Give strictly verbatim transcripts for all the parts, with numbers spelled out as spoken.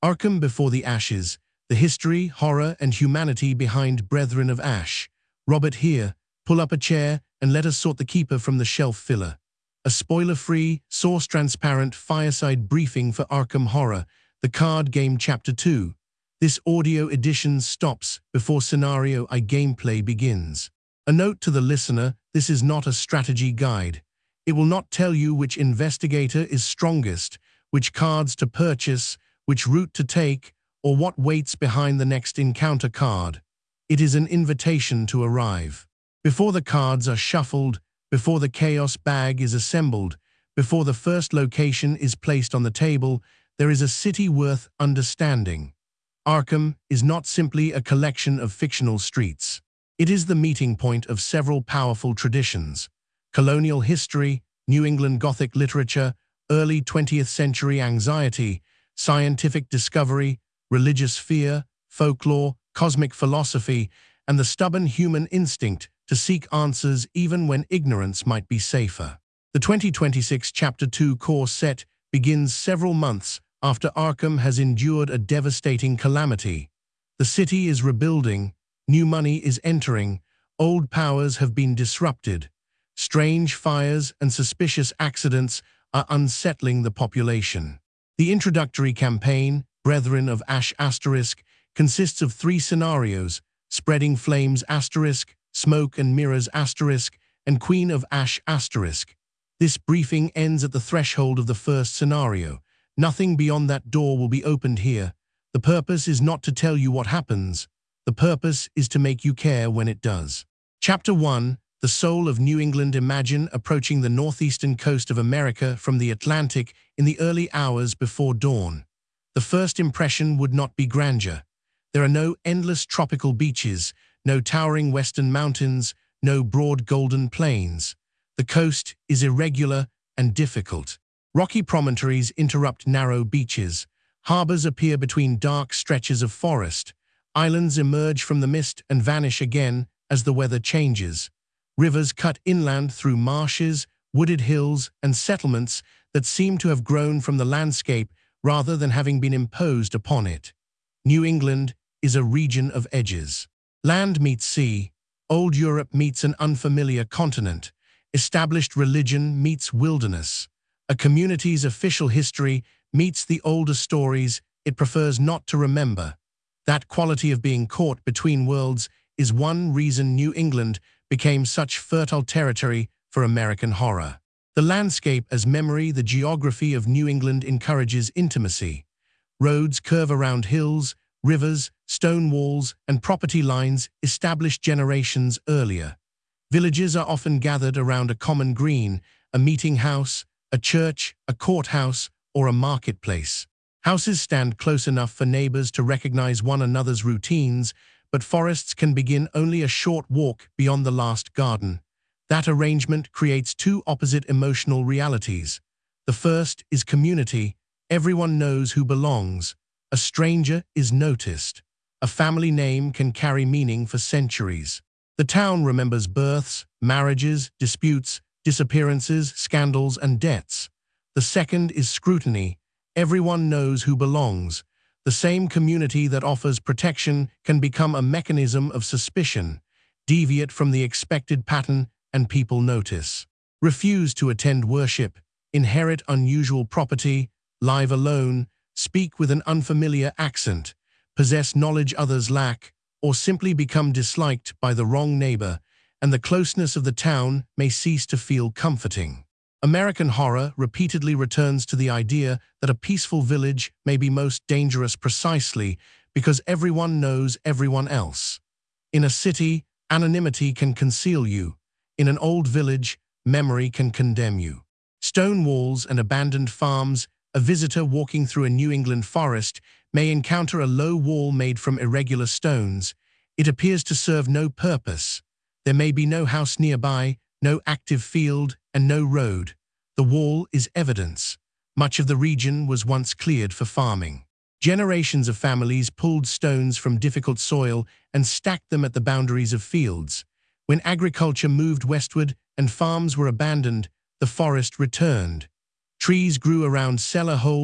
Arkham Before the Ashes, the history, horror, and humanity behind Brethren of Ash. Robert here, pull up a chair and let us sort the keeper from the shelf filler. A spoiler-free, source-transparent fireside briefing for Arkham Horror, the card game Chapter two. This audio edition stops before Scenario I gameplay begins. A note to the listener, this is not a strategy guide. It will not tell you which investigator is strongest, which cards to purchase, which route to take, or what waits behind the next encounter card. It is an invitation to arrive. Before the cards are shuffled, before the chaos bag is assembled, before the first location is placed on the table, there is a city worth understanding. Arkham is not simply a collection of fictional streets. It is the meeting point of several powerful traditions: colonial history, New England Gothic literature, early twentieth century anxiety, scientific discovery, religious fear, folklore, cosmic philosophy, and the stubborn human instinct to seek answers even when ignorance might be safer. The twenty twenty-six Chapter two core set begins several months after Arkham has endured a devastating calamity. The city is rebuilding, new money is entering, old powers have been disrupted. Strange fires and suspicious accidents are unsettling the population. The introductory campaign, Brethren of Ash Asterisk, consists of three scenarios: Spreading Flames Asterisk, Smoke and Mirrors Asterisk, and Queen of Ash Asterisk. This briefing ends at the threshold of the first scenario. Nothing beyond that door will be opened here. The purpose is not to tell you what happens. The purpose is to make you care when it does. Chapter one. The soul of New England. Imagine approaching the northeastern coast of America from the Atlantic in the early hours before dawn. The first impression would not be grandeur. There are no endless tropical beaches, no towering western mountains, no broad golden plains. The coast is irregular and difficult. Rocky promontories interrupt narrow beaches. Harbors appear between dark stretches of forest. Islands emerge from the mist and vanish again as the weather changes. Rivers cut inland through marshes, wooded hills, and settlements that seem to have grown from the landscape rather than having been imposed upon it. New England is a region of edges. Land meets sea, old Europe meets an unfamiliar continent, established religion meets wilderness. A community's official history meets the older stories it prefers not to remember. That quality of being caught between worlds is one reason New England became such fertile territory for American horror. The landscape as memory. The geography of New England encourages intimacy. Roads curve around hills, rivers, stone walls, and property lines established generations earlier. Villages are often gathered around a common green, a meeting house, a church, a courthouse, or a marketplace. Houses stand close enough for neighbors to recognize one another's routines, but forests can begin only a short walk beyond the last garden. That arrangement creates two opposite emotional realities. The first is community. Everyone knows who belongs. A stranger is noticed. A family name can carry meaning for centuries. The town remembers births, marriages, disputes, disappearances, scandals, and debts. The second is scrutiny. Everyone knows who belongs. The same community that offers protection can become a mechanism of suspicion, deviate from the expected pattern, and people notice. Refuse to attend worship, inherit unusual property, live alone, speak with an unfamiliar accent, possess knowledge others lack, or simply become disliked by the wrong neighbor, and the closeness of the town may cease to feel comforting. American horror repeatedly returns to the idea that a peaceful village may be most dangerous precisely because everyone knows everyone else. In a city, anonymity can conceal you. In an old village, memory can condemn you. Stone walls and abandoned farms. A visitor walking through a New England forest may encounter a low wall made from irregular stones. It appears to serve no purpose. There may be no house nearby, no active field, and no road. The wall is evidence. Much of the region was once cleared for farming. Generations of families pulled stones from difficult soil and stacked them at the boundaries of fields. When agriculture moved westward and farms were abandoned, the forest returned. Trees grew around cellar holes,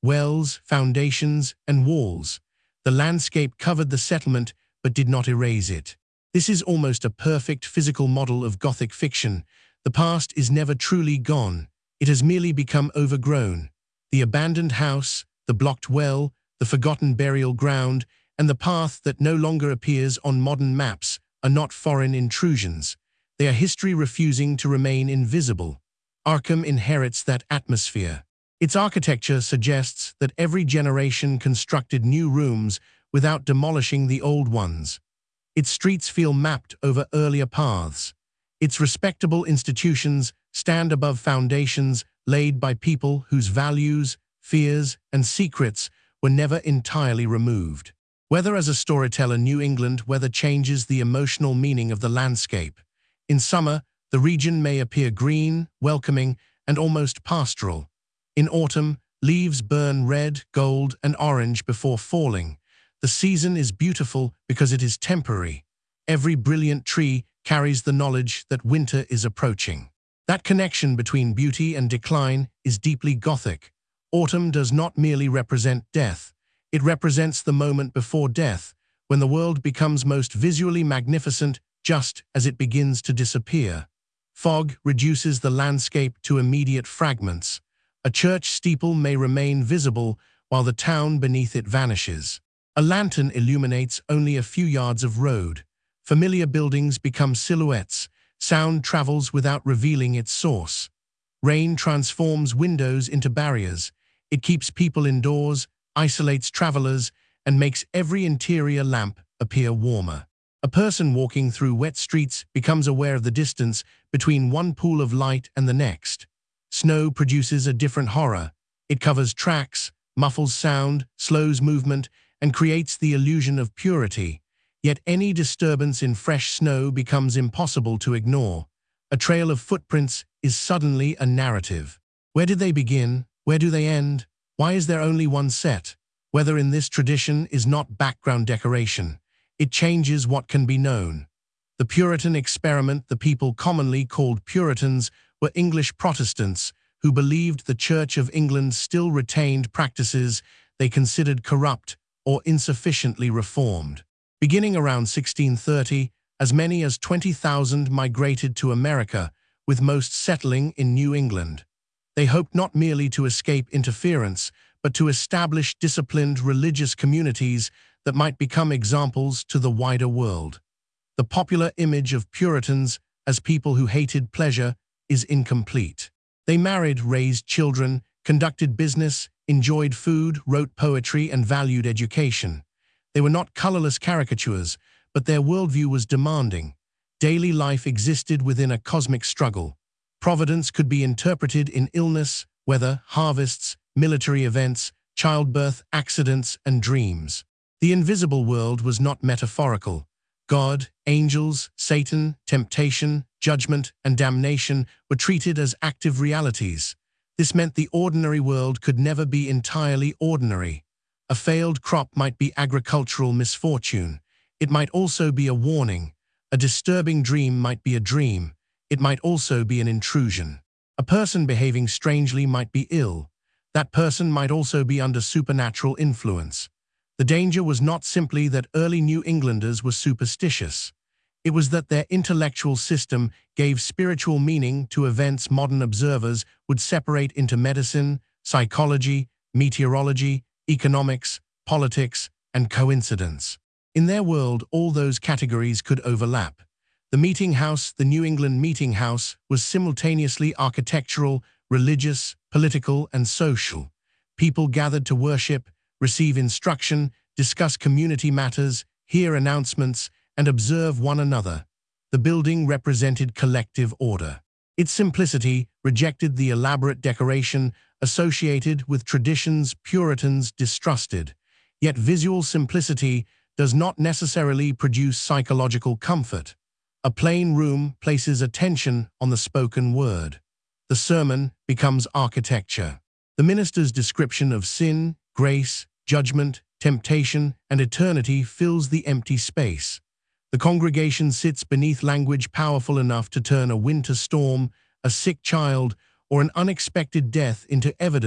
wells, foundations, and walls. The landscape covered the settlement but did not erase it. This is almost a perfect physical model of Gothic fiction. The past is never truly gone. It has merely become overgrown. The abandoned house, the blocked well, the forgotten burial ground, and the path that no longer appears on modern maps are not foreign intrusions. They are history refusing to remain invisible. Arkham inherits that atmosphere. Its architecture suggests that every generation constructed new rooms without demolishing the old ones. Its streets feel mapped over earlier paths. Its respectable institutions stand above foundations laid by people whose values, fears, and secrets were never entirely removed. Whether as a storyteller, New England weather changes the emotional meaning of the landscape. In summer, the region may appear green, welcoming, and almost pastoral. In autumn, leaves burn red, gold, and orange before falling. The season is beautiful because it is temporary. Every brilliant tree carries the knowledge that winter is approaching. That connection between beauty and decline is deeply Gothic. Autumn does not merely represent death. It represents the moment before death, when the world becomes most visually magnificent just as it begins to disappear. Fog reduces the landscape to immediate fragments. A church steeple may remain visible while the town beneath it vanishes. A lantern illuminates only a few yards of road. Familiar buildings become silhouettes. Sound travels without revealing its source. Rain transforms windows into barriers. It keeps people indoors, isolates travelers, and makes every interior lamp appear warmer. A person walking through wet streets becomes aware of the distance between one pool of light and the next. Snow produces a different horror. It covers tracks, muffles sound, slows movement, and creates the illusion of purity. Yet any disturbance in fresh snow becomes impossible to ignore. A trail of footprints is suddenly a narrative. Where did they begin? Where do they end? Why is there only one set? Weather in this tradition is not background decoration. It changes what can be known. The Puritan experiment, the people commonly called Puritans, were English Protestants who believed the Church of England still retained practices they considered corrupt or insufficiently reformed. Beginning around sixteen thirty, as many as twenty thousand migrated to America, with most settling in New England. They hoped not merely to escape interference, but to establish disciplined religious communities that might become examples to the wider world. The popular image of Puritans as people who hated pleasure is incomplete. They married, raised children, conducted business, enjoyed food, wrote poetry, and valued education. They were not colorless caricatures, but their worldview was demanding. Daily life existed within a cosmic struggle. Providence could be interpreted in illness, weather, harvests, military events, childbirth, accidents, and dreams. The invisible world was not metaphorical. God, angels, Satan, temptation, judgment, and damnation were treated as active realities. This meant the ordinary world could never be entirely ordinary. A failed crop might be agricultural misfortune. It might also be a warning. A disturbing dream might be a dream. It might also be an intrusion. A person behaving strangely might be ill. That person might also be under supernatural influence. The danger was not simply that early New Englanders were superstitious. It was that their intellectual system gave spiritual meaning to events modern observers would separate into medicine, psychology, meteorology, economics, politics, and coincidence. In their world, all those categories could overlap. The meeting house, the New England meeting house, was simultaneously architectural, religious, political, and social. People gathered to worship, receive instruction, discuss community matters, hear announcements, and observe one another. The building represented collective order. Its simplicity rejected the elaborate decoration associated with traditions Puritans distrusted. Yet visual simplicity does not necessarily produce psychological comfort. A plain room places attention on the spoken word. The sermon becomes architecture. The minister's description of sin, grace, judgment, temptation, and eternity fills the empty space. The congregation sits beneath language powerful enough to turn a winter storm, a sick child, or an unexpected death into evidence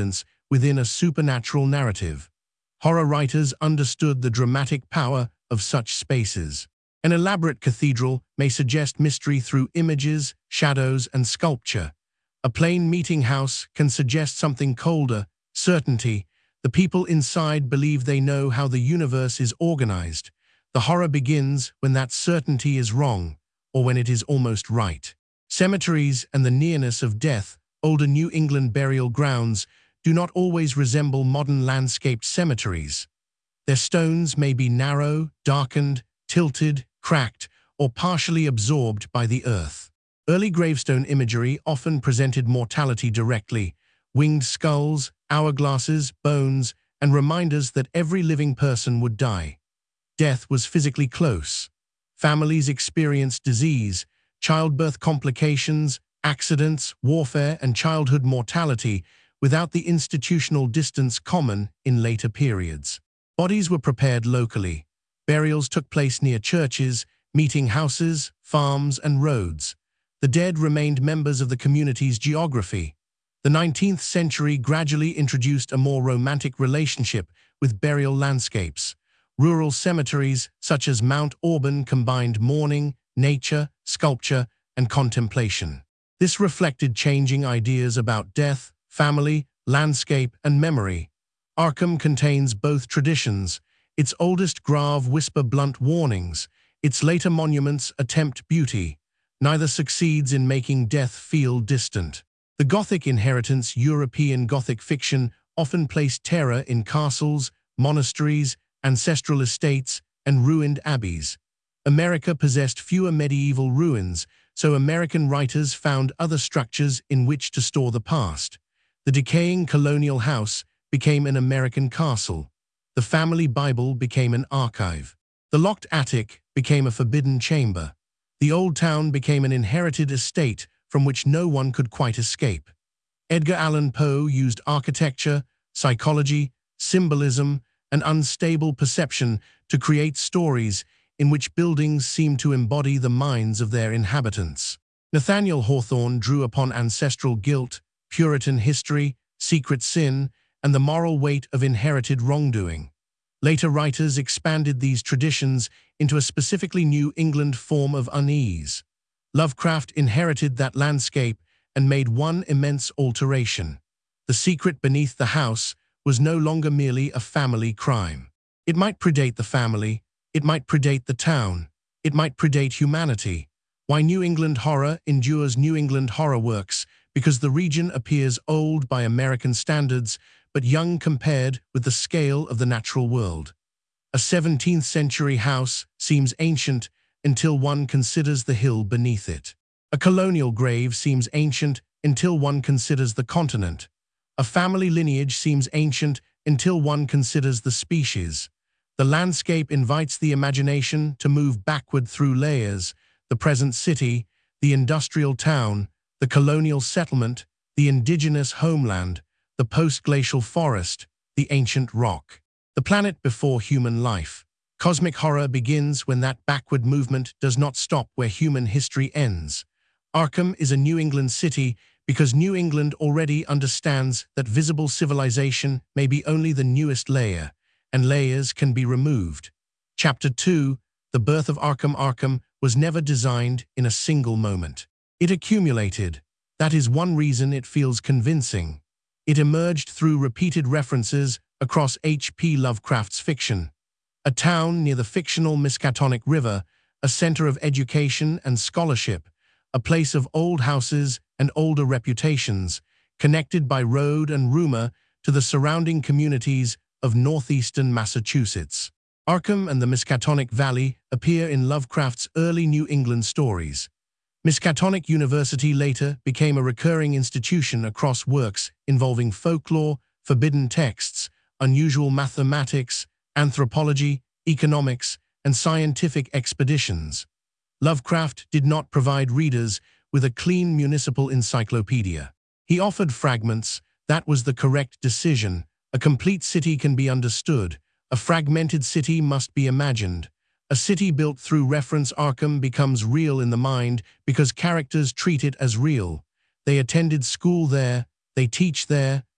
within a supernatural narrative. Horror writers understood the dramatic power of such spaces. An elaborate cathedral may suggest mystery through images, shadows, and sculpture. A plain meeting house can suggest something colder, certainty. The people inside believe they know how the universe is organized. The horror begins when that certainty is wrong, or when it is almost right. Cemeteries and the nearness of death, older New England burial grounds, do not always resemble modern landscaped cemeteries. Their stones may be narrow, darkened, tilted, cracked, or partially absorbed by the earth. Early gravestone imagery often presented mortality directly: winged skulls, hourglasses, bones, and reminders that every living person would die. Death was physically close. Families experienced disease, childbirth complications, accidents, warfare, and childhood mortality without the institutional distance common in later periods. Bodies were prepared locally. Burials took place near churches, meeting houses, farms, and roads. The dead remained members of the community's geography. The nineteenth century gradually introduced a more romantic relationship with burial landscapes. Rural cemeteries, such as Mount Auburn, combined mourning, nature, sculpture, and contemplation. This reflected changing ideas about death, family, landscape, and memory. Arkham contains both traditions. Its oldest grave whisper blunt warnings. Its later monuments attempt beauty. Neither succeeds in making death feel distant. The Gothic inheritance. European Gothic fiction often placed terror in castles, monasteries, ancestral estates, and ruined abbeys. America possessed fewer medieval ruins, so American writers found other structures in which to store the past. The decaying colonial house became an American castle. The family Bible became an archive. The locked attic became a forbidden chamber. The old town became an inherited estate from which no one could quite escape. Edgar Allan Poe used architecture, psychology, symbolism, and unstable perception to create stories in which buildings seemed to embody the minds of their inhabitants. Nathaniel Hawthorne drew upon ancestral guilt, Puritan history, secret sin, and the moral weight of inherited wrongdoing. Later writers expanded these traditions into a specifically New England form of unease. Lovecraft inherited that landscape and made one immense alteration. The secret beneath the house was no longer merely a family crime. It might predate the family, it might predate the town, it might predate humanity. Why New England horror endures? New England horror works because the region appears old by American standards, but young compared with the scale of the natural world. A seventeenth century house seems ancient until one considers the hill beneath it. A colonial grave seems ancient until one considers the continent. A family lineage seems ancient until one considers the species. The landscape invites the imagination to move backward through layers: the present city, the industrial town, the colonial settlement, the indigenous homeland, the post-glacial forest, the ancient rock. The planet before human life. Cosmic horror begins when that backward movement does not stop where human history ends. Arkham is a New England city because New England already understands that visible civilization may be only the newest layer, and layers can be removed. Chapter two, The Birth of Arkham. Arkham was never designed in a single moment. It accumulated. That is one reason it feels convincing. It emerged through repeated references across H P Lovecraft's fiction. A town near the fictional Miskatonic River, a center of education and scholarship, a place of old houses and older reputations, connected by road and rumor to the surrounding communities of northeastern Massachusetts. Arkham and the Miskatonic Valley appear in Lovecraft's early New England stories. Miskatonic University later became a recurring institution across works involving folklore, forbidden texts, unusual mathematics, anthropology, economics, and scientific expeditions. Lovecraft did not provide readers with a clean municipal encyclopedia. He offered fragments. That was the correct decision. A complete city can be understood. A fragmented city must be imagined. A city built through reference. Arkham becomes real in the mind because characters treat it as real. They attended school there, they teach there,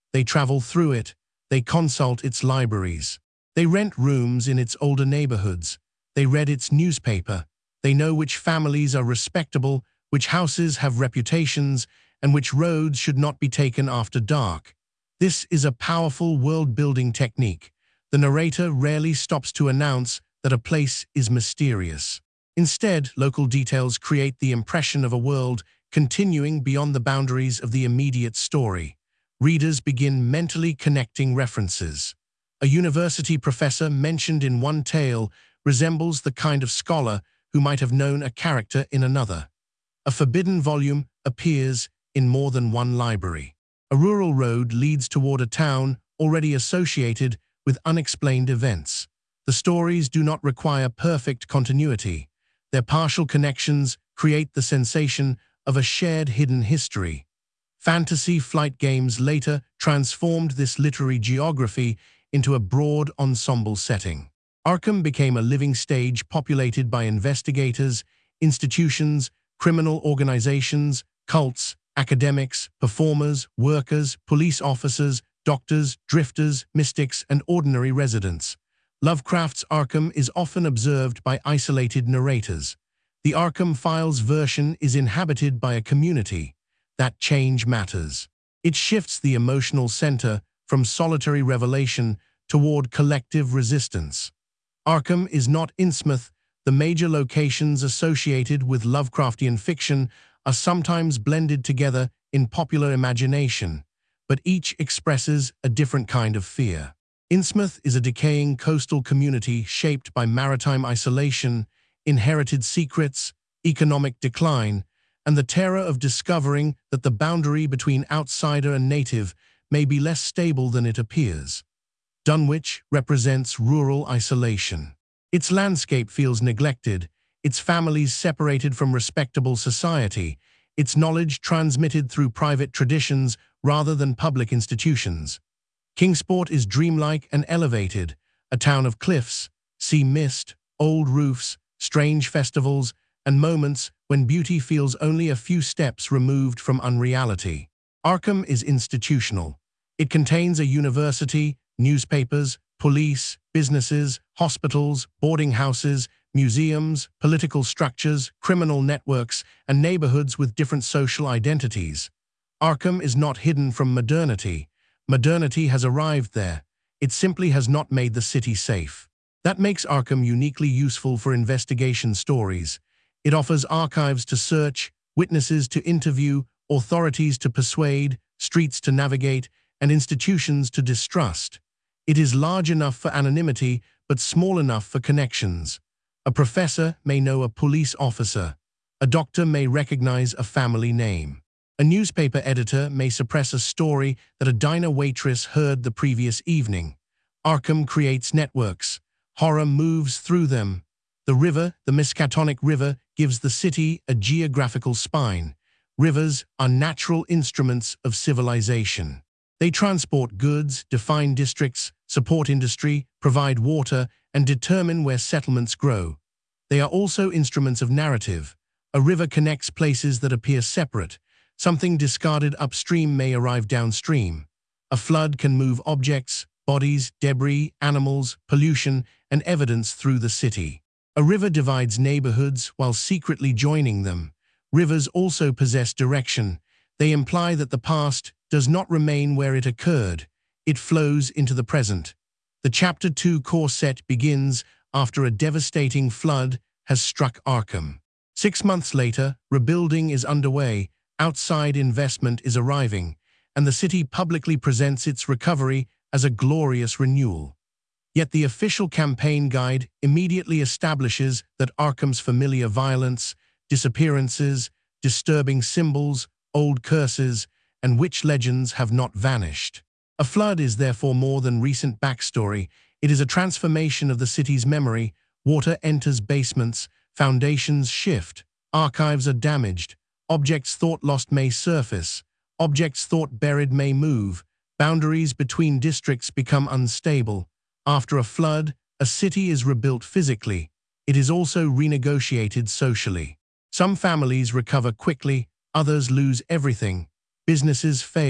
They travel through it. They consult its libraries. They rent rooms in its older neighborhoods. They read its newspaper. They know which families are respectable, which houses have reputations, and which roads should not be taken after dark. This is a powerful world-building technique. The narrator rarely stops to announce that a place is mysterious. Instead, local details create the impression of a world continuing beyond the boundaries of the immediate story. Readers begin mentally connecting references. A university professor mentioned in one tale resembles the kind of scholar who might have known a character in another. A forbidden volume appears in more than one library. A rural road leads toward a town already associated with unexplained events. The stories do not require perfect continuity. Their partial connections create the sensation of a shared hidden history. Fantasy Flight Games later transformed this literary geography into a broad ensemble setting. Arkham became a living stage populated by investigators, institutions, criminal organizations, cults, academics, performers, workers, police officers, doctors, drifters, mystics, and ordinary residents. Lovecraft's Arkham is often observed by isolated narrators. The Arkham Files version is inhabited by a community. That change matters. It shifts the emotional center from solitary revelation toward collective resistance. Arkham is not Innsmouth. The major locations associated with Lovecraftian fiction are sometimes blended together in popular imagination, but each expresses a different kind of fear. Innsmouth is a decaying coastal community shaped by maritime isolation, inherited secrets, economic decline, and the terror of discovering that the boundary between outsider and native may be less stable than it appears. Dunwich represents rural isolation. Its landscape feels neglected, its families separated from respectable society, its knowledge transmitted through private traditions rather than public institutions. Kingsport is dreamlike and elevated, a town of cliffs, sea mist, old roofs, strange festivals, and moments when beauty feels only a few steps removed from unreality. Arkham is institutional. It contains a university, newspapers, police, businesses, hospitals, boarding houses, museums, political structures, criminal networks, and neighborhoods with different social identities. Arkham is not hidden from modernity. Modernity has arrived there. It simply has not made the city safe. That makes Arkham uniquely useful for investigation stories. It offers archives to search, witnesses to interview, authorities to persuade, streets to navigate, and institutions to distrust. It is large enough for anonymity, but small enough for connections. A professor may know a police officer. A doctor may recognize a family name. A newspaper editor may suppress a story that a diner waitress heard the previous evening. Arkham creates networks. Horror moves through them. The river, the Miskatonic River, gives the city a geographical spine. Rivers are natural instruments of civilization. They transport goods, define districts, support industry, provide water, and determine where settlements grow. They are also instruments of narrative. A river connects places that appear separate. Something discarded upstream may arrive downstream. A flood can move objects, bodies, debris, animals, pollution, and evidence through the city. A river divides neighborhoods while secretly joining them. Rivers also possess direction. They imply that the past does not remain where it occurred. It flows into the present. The Chapter two core set begins after a devastating flood has struck Arkham. Six months later, rebuilding is underway, outside investment is arriving, and the city publicly presents its recovery as a glorious renewal. Yet the official campaign guide immediately establishes that Arkham's familiar violence, disappearances, disturbing symbols, old curses, and witch legends have not vanished. A flood is therefore more than recent backstory. It is a transformation of the city's memory. Water enters basements, foundations shift, archives are damaged, objects thought lost may surface, objects thought buried may move, boundaries between districts become unstable. After a flood, a city is rebuilt physically. It is also renegotiated socially. Some families recover quickly, others lose everything. Businesses fail,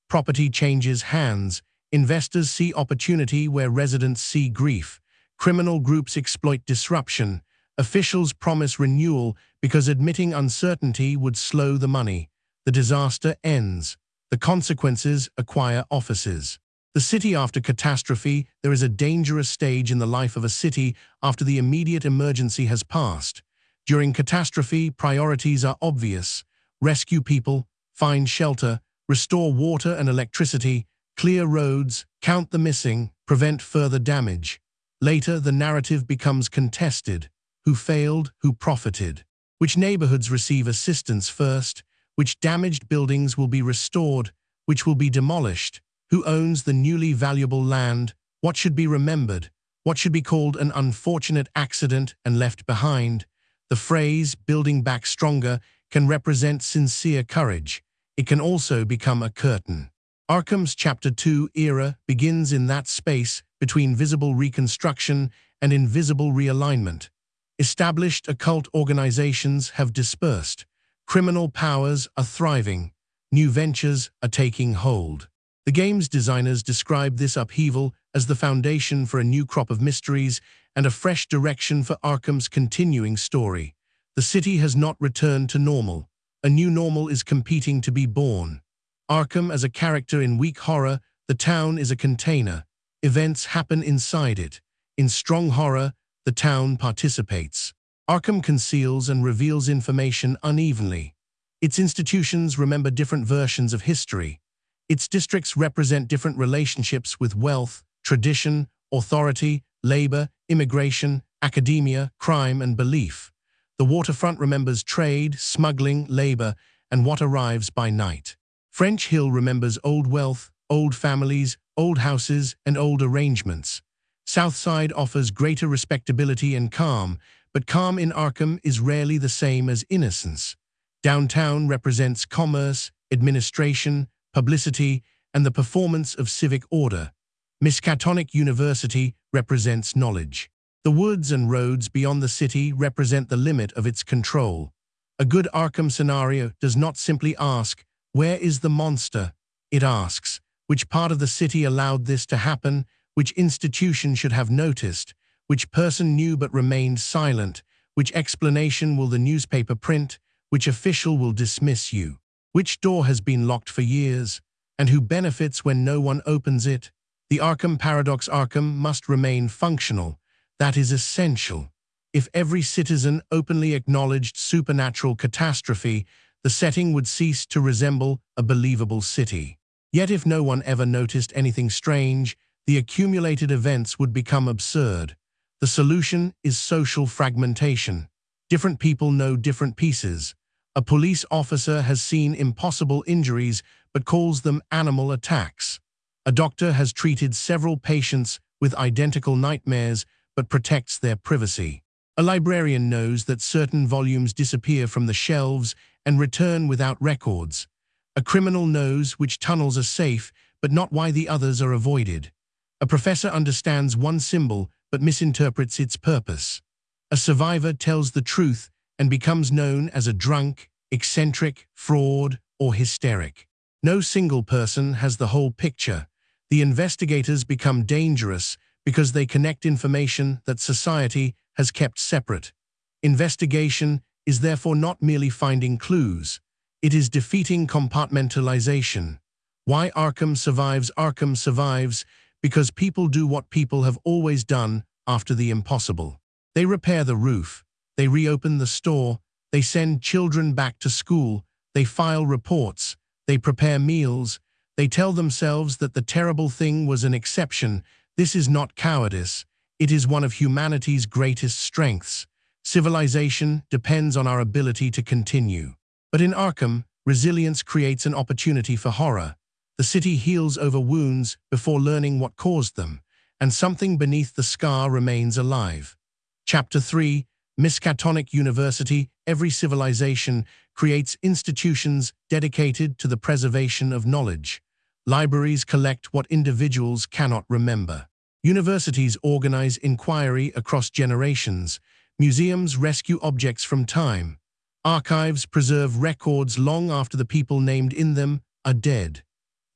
property changes hands, investors see opportunity where residents see grief, criminal groups exploit disruption, officials promise renewal because admitting uncertainty would slow the money. The disaster ends. The consequences acquire offices. The city after catastrophe. There is a dangerous stage in the life of a city after the immediate emergency has passed. During catastrophe, priorities are obvious. Rescue people, find shelter, restore water and electricity, clear roads, count the missing, prevent further damage. Later, the narrative becomes contested. Who failed, who profited? Which neighborhoods receive assistance first? Which damaged buildings will be restored? Which will be demolished? Who owns the newly valuable land? What should be remembered? What should be called an unfortunate accident and left behind? The phrase, building back stronger, can represent sincere courage. It can also become a curtain. Arkham's Chapter two era begins in that space between visible reconstruction and invisible realignment. Established occult organizations have dispersed. Criminal powers are thriving. New ventures are taking hold. The game's designers describe this upheaval as the foundation for a new crop of mysteries and a fresh direction for Arkham's continuing story. The city has not returned to normal. A new normal is competing to be born. Arkham as a character in weak horror, the town is a container. Events happen inside it. In strong horror, the town participates. Arkham conceals and reveals information unevenly. Its institutions remember different versions of history. Its districts represent different relationships with wealth, tradition, authority, labor, immigration, academia, crime, and belief. The waterfront remembers trade, smuggling, labor, and what arrives by night. French Hill remembers old wealth, old families, old houses, and old arrangements. Southside offers greater respectability and calm, but calm in Arkham is rarely the same as innocence. Downtown represents commerce, administration, publicity, and the performance of civic order. Miskatonic University represents knowledge. The woods and roads beyond the city represent the limit of its control. A good Arkham scenario does not simply ask, "Where is the monster?" It asks, which part of the city allowed this to happen, which institution should have noticed, which person knew but remained silent, which explanation will the newspaper print, which official will dismiss you, which door has been locked for years, and who benefits when no one opens it. The Arkham paradox. Arkham must remain functional. That is essential. If every citizen openly acknowledged supernatural catastrophe, the setting would cease to resemble a believable city. Yet if no one ever noticed anything strange, the accumulated events would become absurd. The solution is social fragmentation. Different people know different pieces. A police officer has seen impossible injuries but calls them animal attacks. A doctor has treated several patients with identical nightmares but protects their privacy. A librarian knows that certain volumes disappear from the shelves and return without records. A criminal knows which tunnels are safe but not why the others are avoided. A professor understands one symbol but misinterprets its purpose. A survivor tells the truth and becomes known as a drunk, eccentric, fraud, or hysteric. No single person has the whole picture. The investigators become dangerous because they connect information that society has kept separate. Investigation is therefore not merely finding clues. It is defeating compartmentalization. Why Arkham survives? Arkham survives because people do what people have always done after the impossible. They repair the roof. They reopen the store. They send children back to school. They file reports. They prepare meals. They tell themselves that the terrible thing was an exception. This is not cowardice. It is one of humanity's greatest strengths. Civilization depends on our ability to continue. But in Arkham, resilience creates an opportunity for horror. The city heals over wounds before learning what caused them, and something beneath the scar remains alive. Chapter three, Miskatonic University. Every civilization creates institutions dedicated to the preservation of knowledge. Libraries collect what individuals cannot remember. Universities organize inquiry across generations. Museums rescue objects from time. Archives preserve records long after the people named in them are dead.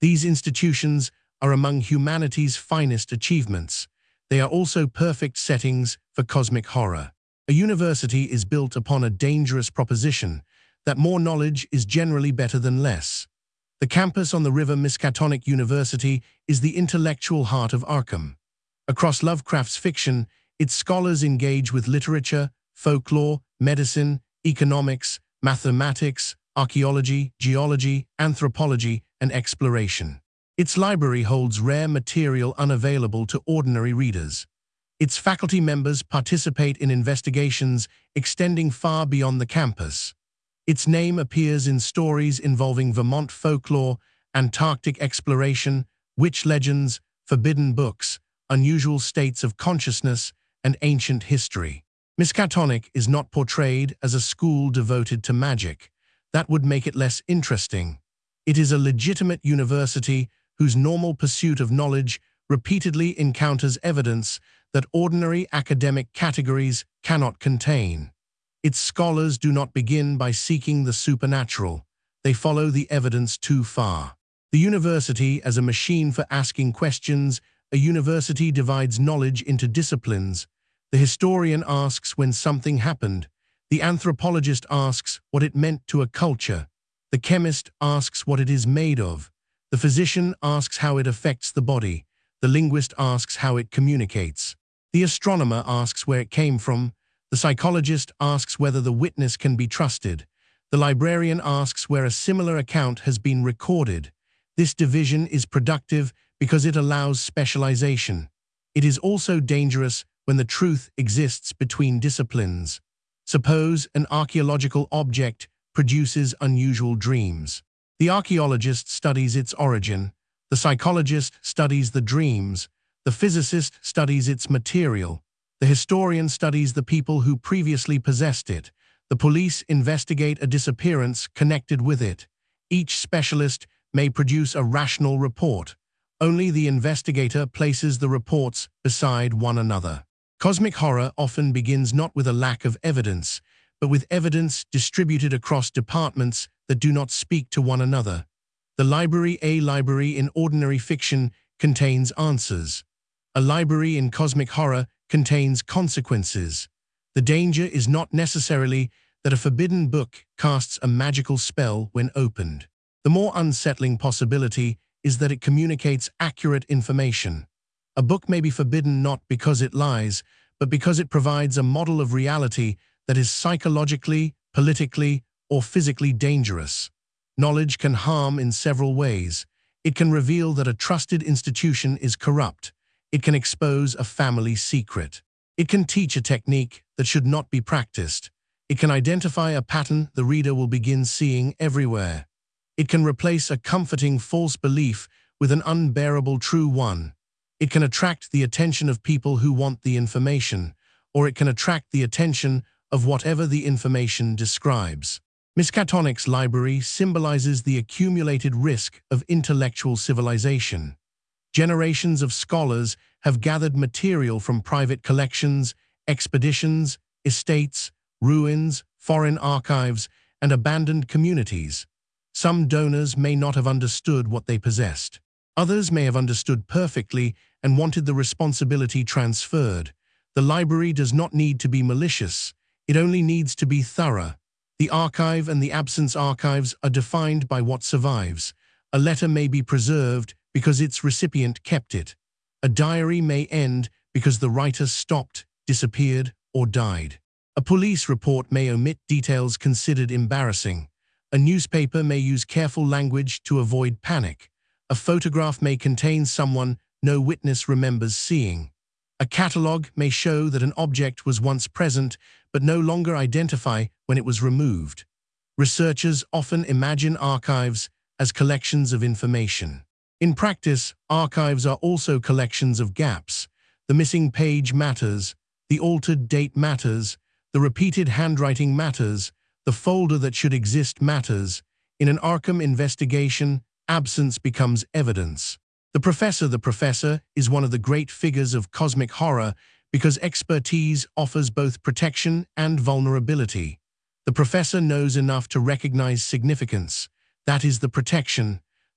These institutions are among humanity's finest achievements. They are also perfect settings for cosmic horror. A university is built upon a dangerous proposition that more knowledge is generally better than less. The campus on the river Miskatonic University is the intellectual heart of Arkham. Across Lovecraft's fiction, its scholars engage with literature, folklore, medicine, economics, mathematics, archaeology, geology, anthropology, and exploration. Its library holds rare material unavailable to ordinary readers. Its faculty members participate in investigations extending far beyond the campus. Its name appears in stories involving Vermont folklore, Antarctic exploration, witch legends, forbidden books, unusual states of consciousness, and ancient history. Miskatonic is not portrayed as a school devoted to magic. That would make it less interesting. It is a legitimate university whose normal pursuit of knowledge repeatedly encounters evidence that ordinary academic categories cannot contain. Its scholars do not begin by seeking the supernatural. They follow the evidence too far. The university as a machine for asking questions, a university divides knowledge into disciplines. The historian asks when something happened. The anthropologist asks what it meant to a culture. The chemist asks what it is made of. The physician asks how it affects the body. The linguist asks how it communicates. The astronomer asks where it came from. The psychologist asks whether the witness can be trusted. The librarian asks where a similar account has been recorded. This division is productive because it allows specialization. It is also dangerous when the truth exists between disciplines. Suppose an archaeological object produces unusual dreams. The archaeologist studies its origin. The psychologist studies the dreams. The physicist studies its material. The historian studies the people who previously possessed it. The police investigate a disappearance connected with it. Each specialist may produce a rational report. Only the investigator places the reports beside one another. Cosmic horror often begins not with a lack of evidence, but with evidence distributed across departments that do not speak to one another. The library, a library in ordinary fiction, contains answers. A library in cosmic horror contains consequences. The danger is not necessarily that a forbidden book casts a magical spell when opened. The more unsettling possibility is that it communicates accurate information. A book may be forbidden not because it lies, but because it provides a model of reality that is psychologically, politically, or physically dangerous. Knowledge can harm in several ways. It can reveal that a trusted institution is corrupt. It can expose a family secret. It can teach a technique that should not be practiced. It can identify a pattern the reader will begin seeing everywhere. It can replace a comforting false belief with an unbearable true one. It can attract the attention of people who want the information, or it can attract the attention of whatever the information describes. Miskatonic's library symbolizes the accumulated risk of intellectual civilization. Generations of scholars have gathered material from private collections, expeditions, estates, ruins, foreign archives, and abandoned communities. Some donors may not have understood what they possessed. Others may have understood perfectly and wanted the responsibility transferred. The library does not need to be malicious. It only needs to be thorough. The archive and the absence archives are defined by what survives. A letter may be preserved because its recipient kept it. A diary may end because the writer stopped, disappeared, or died. A police report may omit details considered embarrassing. A newspaper may use careful language to avoid panic. A photograph may contain someone no witness remembers seeing. A catalogue may show that an object was once present but no longer identify when it was removed. Researchers often imagine archives as collections of information. In practice, archives are also collections of gaps. The missing page matters, the altered date matters, the repeated handwriting matters, the folder that should exist matters. In an Arkham investigation, absence becomes evidence. The Professor The Professor is one of the great figures of cosmic horror because expertise offers both protection and vulnerability. The Professor knows enough to recognize significance. That is the protection.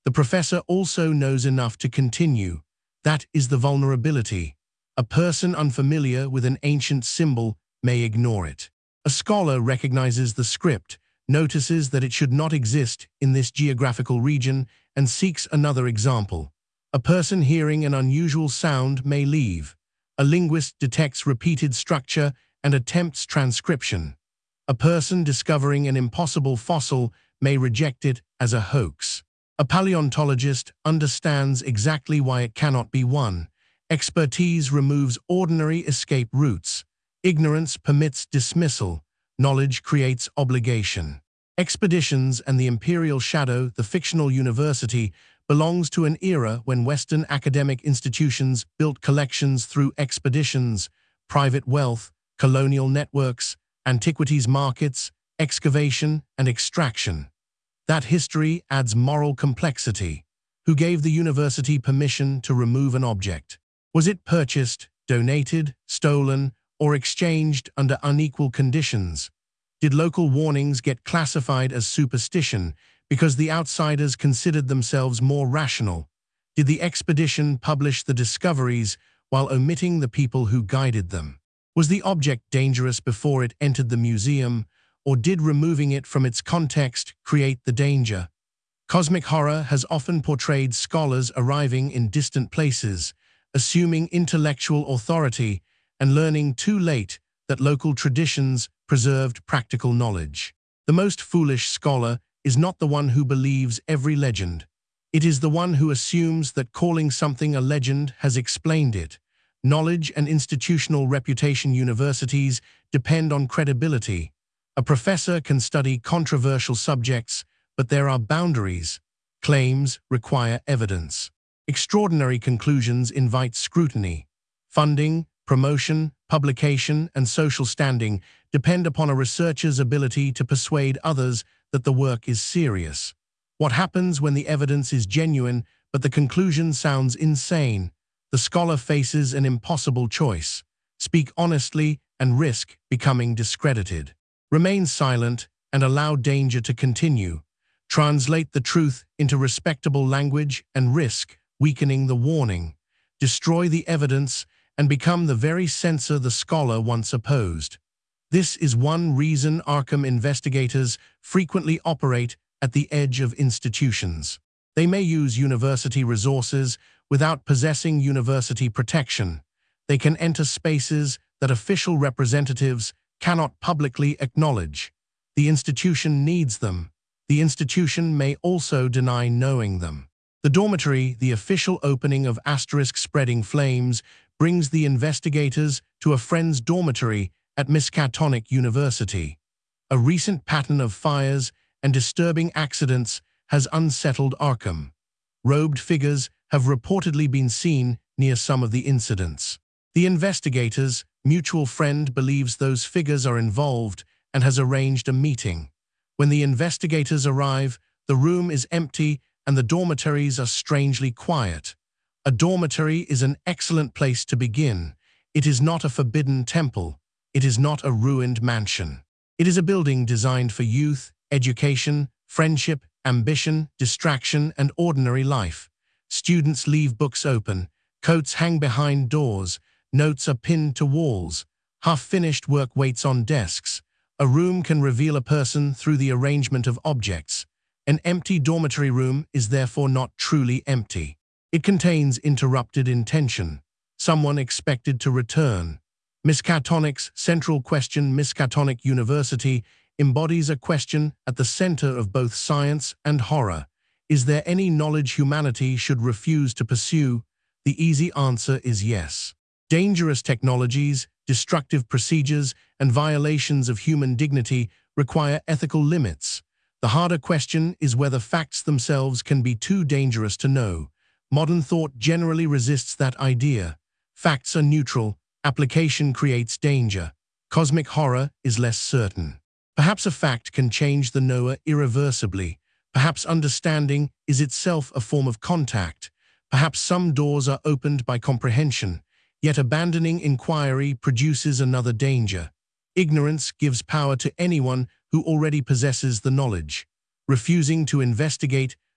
The professor also knows enough to continue. That is the vulnerability. A person unfamiliar with an ancient symbol may ignore it. A scholar recognizes the script, notices that it should not exist in this geographical region, and seeks another example. A person hearing an unusual sound may leave. A linguist detects repeated structure and attempts transcription. A person discovering an impossible fossil may reject it as a hoax. A paleontologist understands exactly why it cannot be won. Expertise removes ordinary escape routes. Ignorance permits dismissal. Knowledge creates obligation. Expeditions and the Imperial Shadow, the fictional university, belongs to an era when Western academic institutions built collections through expeditions, private wealth, colonial networks, antiquities markets, excavation, and extraction. That history adds moral complexity. Who gave the university permission to remove an object? Was it purchased, donated, stolen, or exchanged under unequal conditions? Did local warnings get classified as superstition because the outsiders considered themselves more rational? Did the expedition publish the discoveries while omitting the people who guided them? Was the object dangerous before it entered the museum, or did removing it from its context create the danger? Cosmic horror has often portrayed scholars arriving in distant places, assuming intellectual authority, and learning too late that local traditions preserved practical knowledge. The most foolish scholar is not the one who believes every legend. It is the one who assumes that calling something a legend has explained it. Knowledge and institutional reputation. Universities depend on credibility. A professor can study controversial subjects, but there are boundaries. Claims require evidence. Extraordinary conclusions invite scrutiny. Funding, promotion, publication, and social standing depend upon a researcher's ability to persuade others that the work is serious. What happens when the evidence is genuine, but the conclusion sounds insane? The scholar faces an impossible choice: speak honestly and risk becoming discredited. Remain silent and allow danger to continue. Translate the truth into respectable language and risk weakening the warning. Destroy the evidence and become the very censor the scholar once opposed. This is one reason Arkham investigators frequently operate at the edge of institutions. They may use university resources without possessing university protection. They can enter spaces that official representatives cannot publicly acknowledge. The institution needs them. The institution may also deny knowing them. The dormitory, the official opening of asterisk spreading flames, brings the investigators to a friend's dormitory at Miskatonic University. A recent pattern of fires and disturbing accidents has unsettled Arkham. Robed figures have reportedly been seen near some of the incidents. The investigators' mutual friend believes those figures are involved and has arranged a meeting. When the investigators arrive, the room is empty and the dormitories are strangely quiet. A dormitory is an excellent place to begin. It is not a forbidden temple. It is not a ruined mansion. It is a building designed for youth, education, friendship, ambition, distraction, and ordinary life. Students leave books open, coats hang behind doors, notes are pinned to walls, half-finished work waits on desks. A room can reveal a person through the arrangement of objects. An empty dormitory room is therefore not truly empty. It contains interrupted intention, someone expected to return. Miskatonic's central question. Miskatonic University embodies a question at the center of both science and horror. Is there any knowledge humanity should refuse to pursue? The easy answer is yes. Dangerous technologies, destructive procedures, and violations of human dignity require ethical limits. The harder question is whether facts themselves can be too dangerous to know. Modern thought generally resists that idea. Facts are neutral, application creates danger. Cosmic horror is less certain. Perhaps a fact can change the knower irreversibly. Perhaps understanding is itself a form of contact. Perhaps some doors are opened by comprehension, yet abandoning inquiry produces another danger. Ignorance gives power to anyone who already possesses the knowledge. Refusing to investigate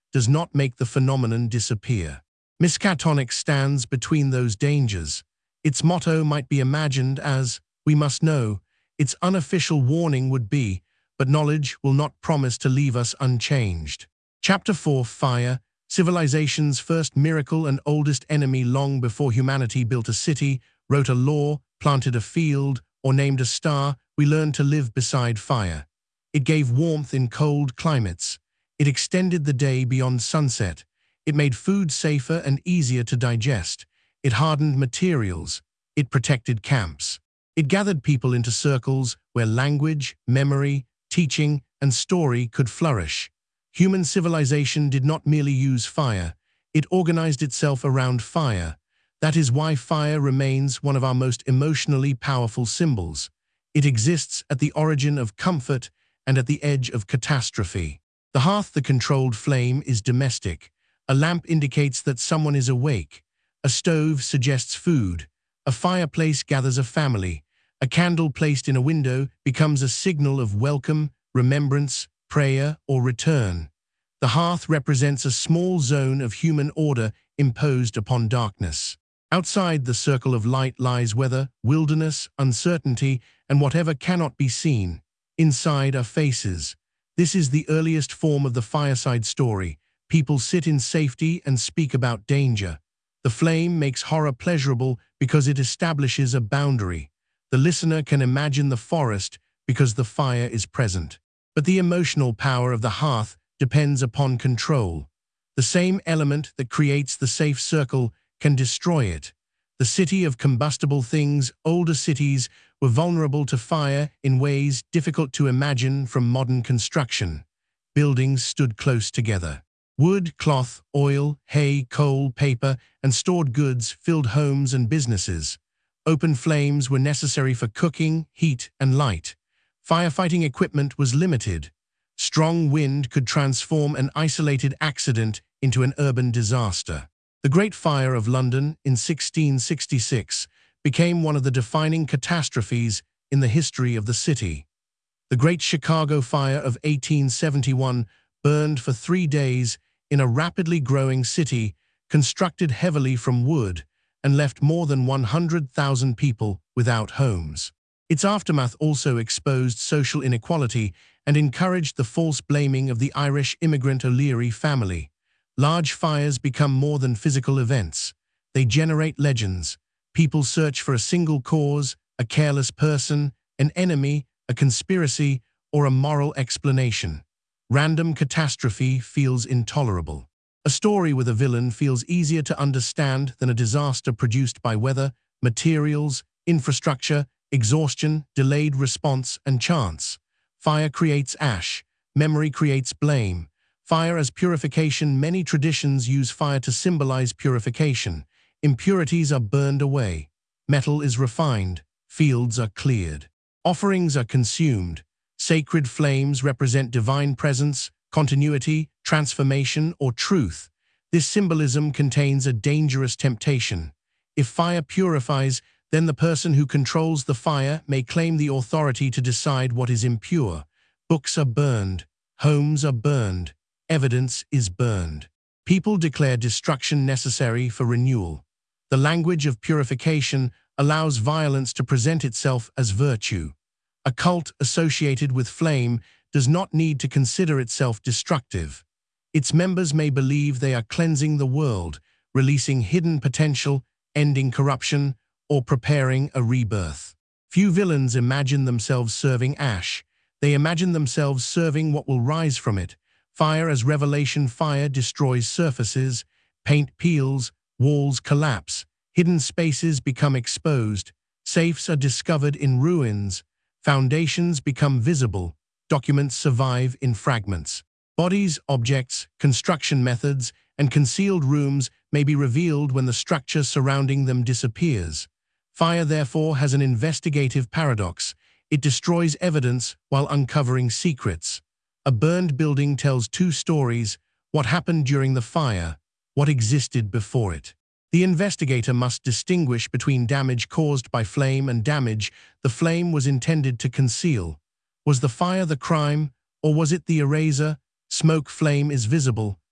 does not make the phenomenon disappear. Miskatonic stands between those dangers. Its motto might be imagined as, "We must know." Its unofficial warning would be, "But knowledge will not promise to leave us unchanged." Chapter four, Fire, civilization's first miracle and oldest enemy. Long before humanity built a city, wrote a law, planted a field, or named a star, we learned to live beside fire. It gave warmth in cold climates. It extended the day beyond sunset. It made food safer and easier to digest. It hardened materials. It protected camps. It gathered people into circles where language, memory, teaching, and story could flourish. Human civilization did not merely use fire. It organized itself around fire. That is why fire remains one of our most emotionally powerful symbols. It exists at the origin of comfort and at the edge of catastrophe. The hearth, the controlled flame, is domestic. A lamp indicates that someone is awake. A stove suggests food. A fireplace gathers a family. A candle placed in a window becomes a signal of welcome, remembrance, prayer, or return. The hearth represents a small zone of human order imposed upon darkness. Outside the circle of light lies weather, wilderness, uncertainty, and whatever cannot be seen. Inside are faces. This is the earliest form of the fireside story. People sit in safety and speak about danger. The flame makes horror pleasurable because it establishes a boundary. The listener can imagine the forest because the fire is present. But the emotional power of the hearth depends upon control. The same element that creates the safe circle can destroy it. The city of combustible things, older cities, were vulnerable to fire in ways difficult to imagine from modern construction. Buildings stood close together. Wood, cloth, oil, hay, coal, paper, and stored goods filled homes and businesses. Open flames were necessary for cooking, heat, and light. Firefighting equipment was limited. Strong wind could transform an isolated accident into an urban disaster. The Great Fire of London in sixteen sixty-six became one of the defining catastrophes in the history of the city. The Great Chicago Fire of eighteen seventy-one burned for three days in a rapidly growing city constructed heavily from wood and left more than one hundred thousand people without homes. Its aftermath also exposed social inequality and encouraged the false blaming of the Irish immigrant O'Leary family. Large fires become more than physical events. They generate legends. People search for a single cause, a careless person, an enemy, a conspiracy, or a moral explanation. Random catastrophe feels intolerable. A story with a villain feels easier to understand than a disaster produced by weather, materials, infrastructure, exhaustion, delayed response, and chance. Fire creates ash. Memory creates blame. Fire as purification. Many traditions use fire to symbolize purification. Impurities are burned away. Metal is refined. Fields are cleared. Offerings are consumed. Sacred flames represent divine presence, continuity, transformation, or truth. This symbolism contains a dangerous temptation. If fire purifies, then the person who controls the fire may claim the authority to decide what is impure. Books are burned. Homes are burned. Evidence is burned. People declare destruction necessary for renewal. The language of purification allows violence to present itself as virtue. A cult associated with flame does not need to consider itself destructive. Its members may believe they are cleansing the world, releasing hidden potential, ending corruption, or preparing a rebirth. Few villains imagine themselves serving ash. They imagine themselves serving what will rise from it. Fire as revelation. Fire destroys surfaces. Paint peels. Walls collapse. Hidden spaces become exposed. Safes are discovered in ruins. Foundations become visible. Documents survive in fragments. Bodies, objects, construction methods, and concealed rooms may be revealed when the structure surrounding them disappears. Fire, therefore, has an investigative paradox. It destroys evidence while uncovering secrets. A burned building tells two stories: what happened during the fire, what existed before it. The investigator must distinguish between damage caused by flame and damage the flame was intended to conceal. Was the fire the crime, or was it the eraser? Smoke flame is visible,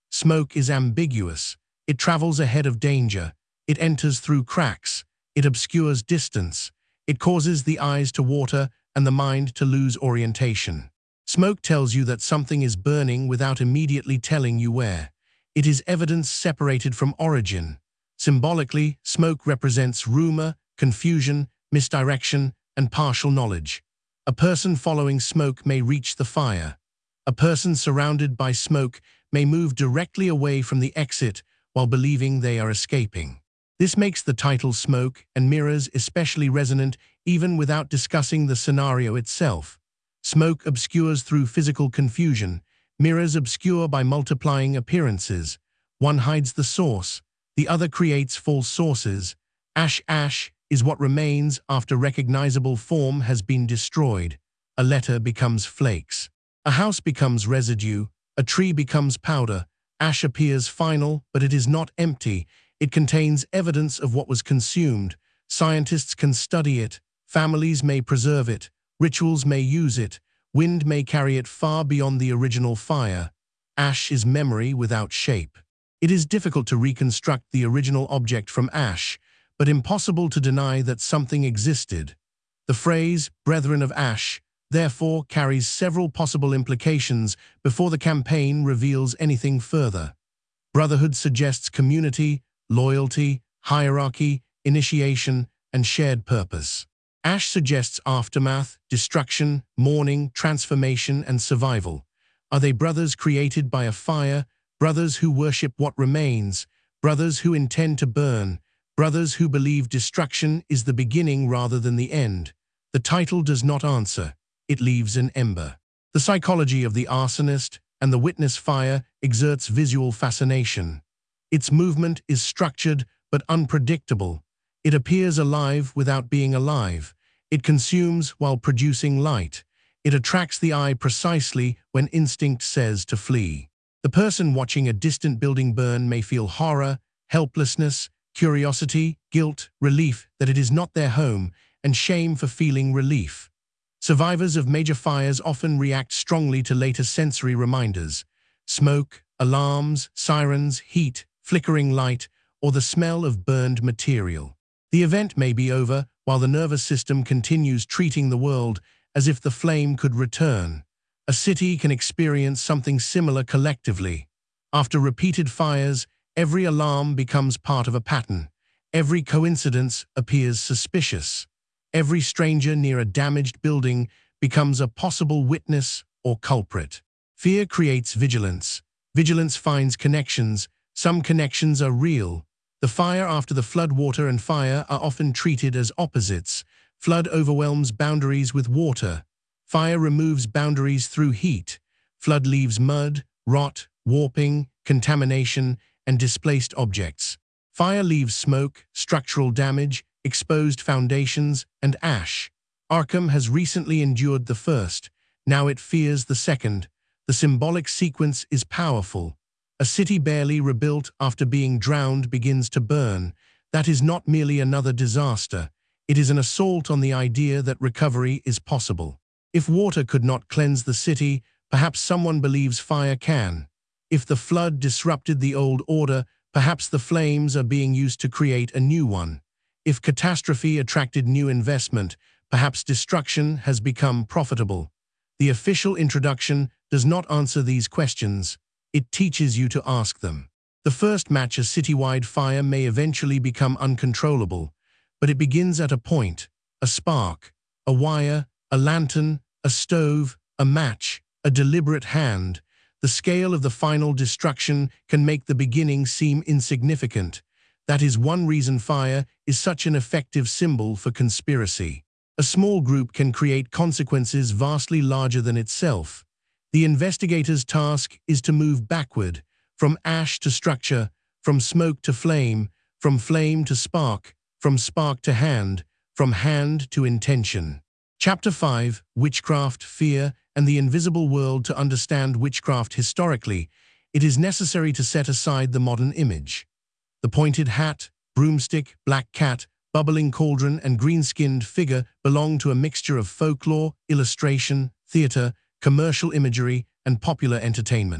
Smoke is ambiguous. It travels ahead of danger. It enters through cracks. It obscures distance. It causes the eyes to water and the mind to lose orientation. Smoke tells you that something is burning without immediately telling you where. It is evidence separated from origin. Symbolically, smoke represents rumor, confusion, misdirection, and partial knowledge. A person following smoke may reach the fire. A person surrounded by smoke may move directly away from the exit while believing they are escaping. This makes the title Smoke and Mirrors especially resonant even without discussing the scenario itself. Smoke obscures through physical confusion. Mirrors obscure by multiplying appearances. One hides the source. The other creates false sources. Ash ash is what remains after recognizable form has been destroyed. A letter becomes flakes. A house becomes residue. A tree becomes powder. Ash appears final, but it is not empty. It contains evidence of what was consumed. Scientists can study it. Families may preserve it. Rituals may use it. Wind may carry it far beyond the original fire. Ash is memory without shape. It is difficult to reconstruct the original object from ash, but impossible to deny that something existed. The phrase, Brethren of Ash, therefore carries several possible implications before the campaign reveals anything further. Brotherhood suggests community, loyalty, hierarchy, initiation, and shared purpose. Ash suggests aftermath, destruction, mourning, transformation, and survival. Are they brothers created by a fire, brothers who worship what remains, brothers who intend to burn, brothers who believe destruction is the beginning rather than the end? The title does not answer. It leaves an ember. The psychology of the arsonist and the witness fire exerts visual fascination. Its movement is structured but unpredictable. It appears alive without being alive. It consumes while producing light. It attracts the eye precisely when instinct says to flee. The person watching a distant building burn may feel horror, helplessness, curiosity, guilt, relief that it is not their home, and shame for feeling relief. Survivors of major fires often react strongly to later sensory reminders: smoke, alarms, sirens, heat, flickering light, or the smell of burned material. The event may be over while the nervous system continues treating the world as if the flame could return. A city can experience something similar collectively. After repeated fires, every alarm becomes part of a pattern. Every coincidence appears suspicious. Every stranger near a damaged building becomes a possible witness or culprit. Fear creates vigilance. Vigilance finds connections. Some connections are real. The fire after the flood. Water and fire are often treated as opposites. Flood overwhelms boundaries with water. Fire removes boundaries through heat. Flood leaves mud, rot, warping, contamination, and displaced objects. Fire leaves smoke, structural damage, exposed foundations, and ash. Arkham has recently endured the first. Now it fears the second. The symbolic sequence is powerful. A city barely rebuilt after being drowned begins to burn. That is not merely another disaster. It is an assault on the idea that recovery is possible. If water could not cleanse the city, perhaps someone believes fire can. If the flood disrupted the old order, perhaps the flames are being used to create a new one. If catastrophe attracted new investment, perhaps destruction has become profitable. The official introduction does not answer these questions. It teaches you to ask them. The first match, a citywide fire, may eventually become uncontrollable, but it begins at a point: a spark, a wire, a lantern, a stove, a match, a deliberate hand. The scale of the final destruction can make the beginning seem insignificant. That is one reason fire is such an effective symbol for conspiracy. A small group can create consequences vastly larger than itself. The investigator's task is to move backward, from ash to structure, from smoke to flame, from flame to spark, from spark to hand, from hand to intention. Chapter five, Witchcraft, Fear, and the Invisible World. To understand witchcraft historically, it is necessary to set aside the modern image. The pointed hat, broomstick, black cat, bubbling cauldron, and green-skinned figure belong to a mixture of folklore, illustration, theater, commercial imagery, and popular entertainment.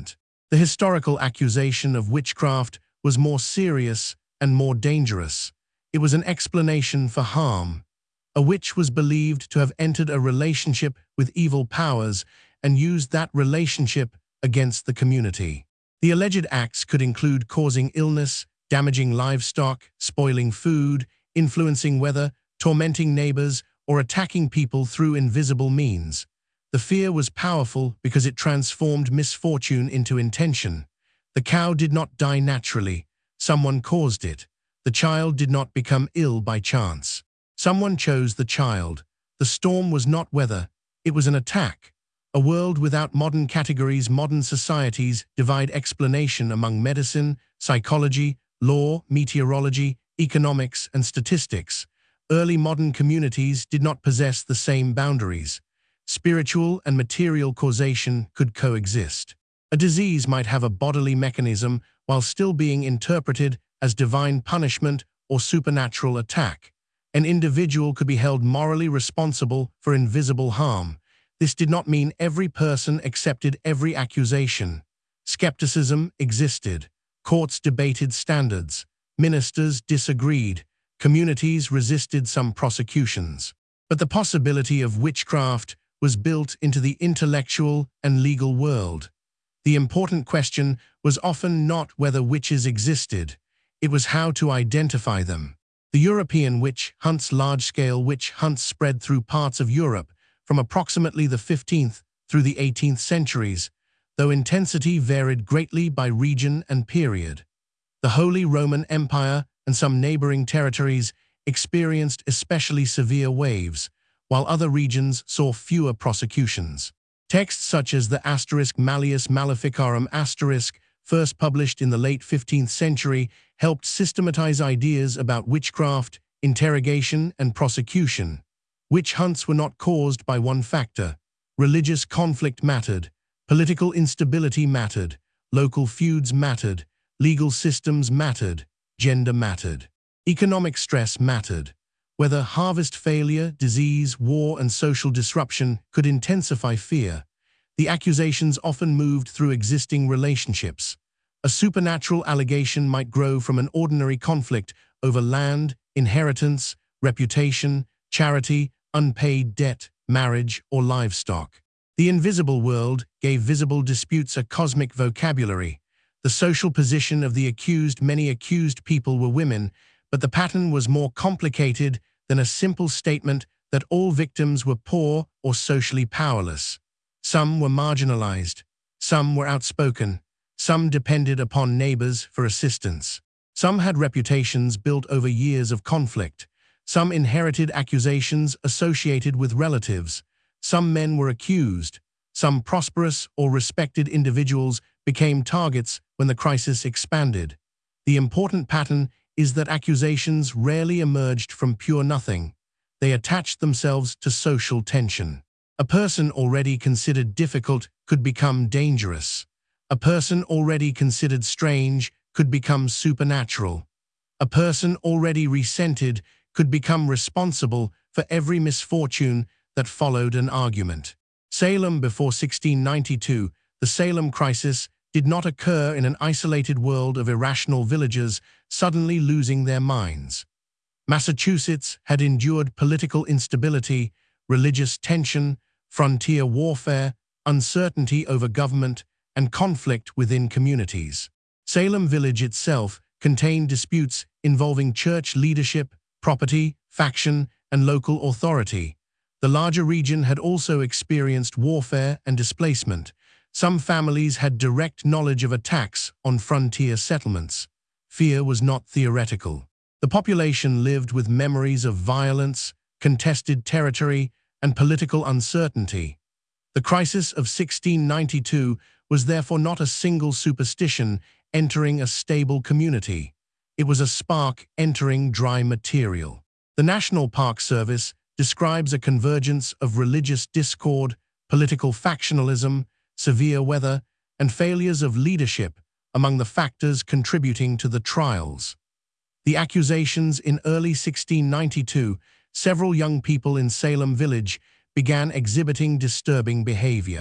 The historical accusation of witchcraft was more serious and more dangerous. It was an explanation for harm. A witch was believed to have entered a relationship with evil powers and used that relationship against the community. The alleged acts could include causing illness, damaging livestock, spoiling food, influencing weather, tormenting neighbors, or attacking people through invisible means. The fear was powerful because it transformed misfortune into intention. The cow did not die naturally. Someone caused it. The child did not become ill by chance. Someone chose the child. The storm was not weather. It was an attack. A world without modern categories, modern societies divide explanation among medicine, psychology, law, meteorology, economics, and statistics. Early modern communities did not possess the same boundaries. Spiritual and material causation could coexist. A disease might have a bodily mechanism while still being interpreted as divine punishment or supernatural attack. An individual could be held morally responsible for invisible harm. This did not mean every person accepted every accusation. Skepticism existed. Courts debated standards. Ministers disagreed. Communities resisted some prosecutions. But the possibility of witchcraft was built into the intellectual and legal world. The important question was often not whether witches existed. It was how to identify them. The European witch hunts, large-scale witch hunts spread through parts of Europe from approximately the fifteenth through the eighteenth centuries, though intensity varied greatly by region and period. The Holy Roman Empire and some neighboring territories experienced especially severe waves, while other regions saw fewer prosecutions. Texts such as the Asterisk Malleus Maleficarum Asterisk, first published in the late fifteenth century, helped systematize ideas about witchcraft, interrogation, and prosecution. Witch hunts were not caused by one factor. Religious conflict mattered, political instability mattered, local feuds mattered, legal systems mattered, gender mattered. Economic stress mattered. Whether harvest failure, disease, war, and social disruption could intensify fear. The accusations often moved through existing relationships. A supernatural allegation might grow from an ordinary conflict over land, inheritance, reputation, charity, unpaid debt, marriage, or livestock. The invisible world gave visible disputes a cosmic vocabulary. The social position of the accused, many accused people were women, but the pattern was more complicated than a simple statement that all victims were poor or socially powerless. Some were marginalized. Some were outspoken. Some depended upon neighbors for assistance. Some had reputations built over years of conflict. Some inherited accusations associated with relatives. Some men were accused. Some prosperous or respected individuals became targets when the crisis expanded. The important pattern is that accusations rarely emerged from pure nothing. They attached themselves to social tension. A person already considered difficult could become dangerous. A person already considered strange could become supernatural. A person already resented could become responsible for every misfortune that followed an argument. Salem before sixteen ninety-two, the Salem crisis did not occur in an isolated world of irrational villagers suddenly losing their minds. Massachusetts had endured political instability, religious tension, frontier warfare, uncertainty over government, and conflict within communities. Salem Village itself contained disputes involving church leadership, property, faction, and local authority. The larger region had also experienced warfare and displacement. Some families had direct knowledge of attacks on frontier settlements. Fear was not theoretical. The population lived with memories of violence, contested territory, and political uncertainty. The crisis of sixteen ninety-two was therefore not a single superstition entering a stable community. It was a spark entering dry material. The National Park Service describes a convergence of religious discord, political factionalism, severe weather, and failures of leadership among the factors contributing to the trials. The accusations in early sixteen ninety-two, several young people in Salem Village began exhibiting disturbing behavior.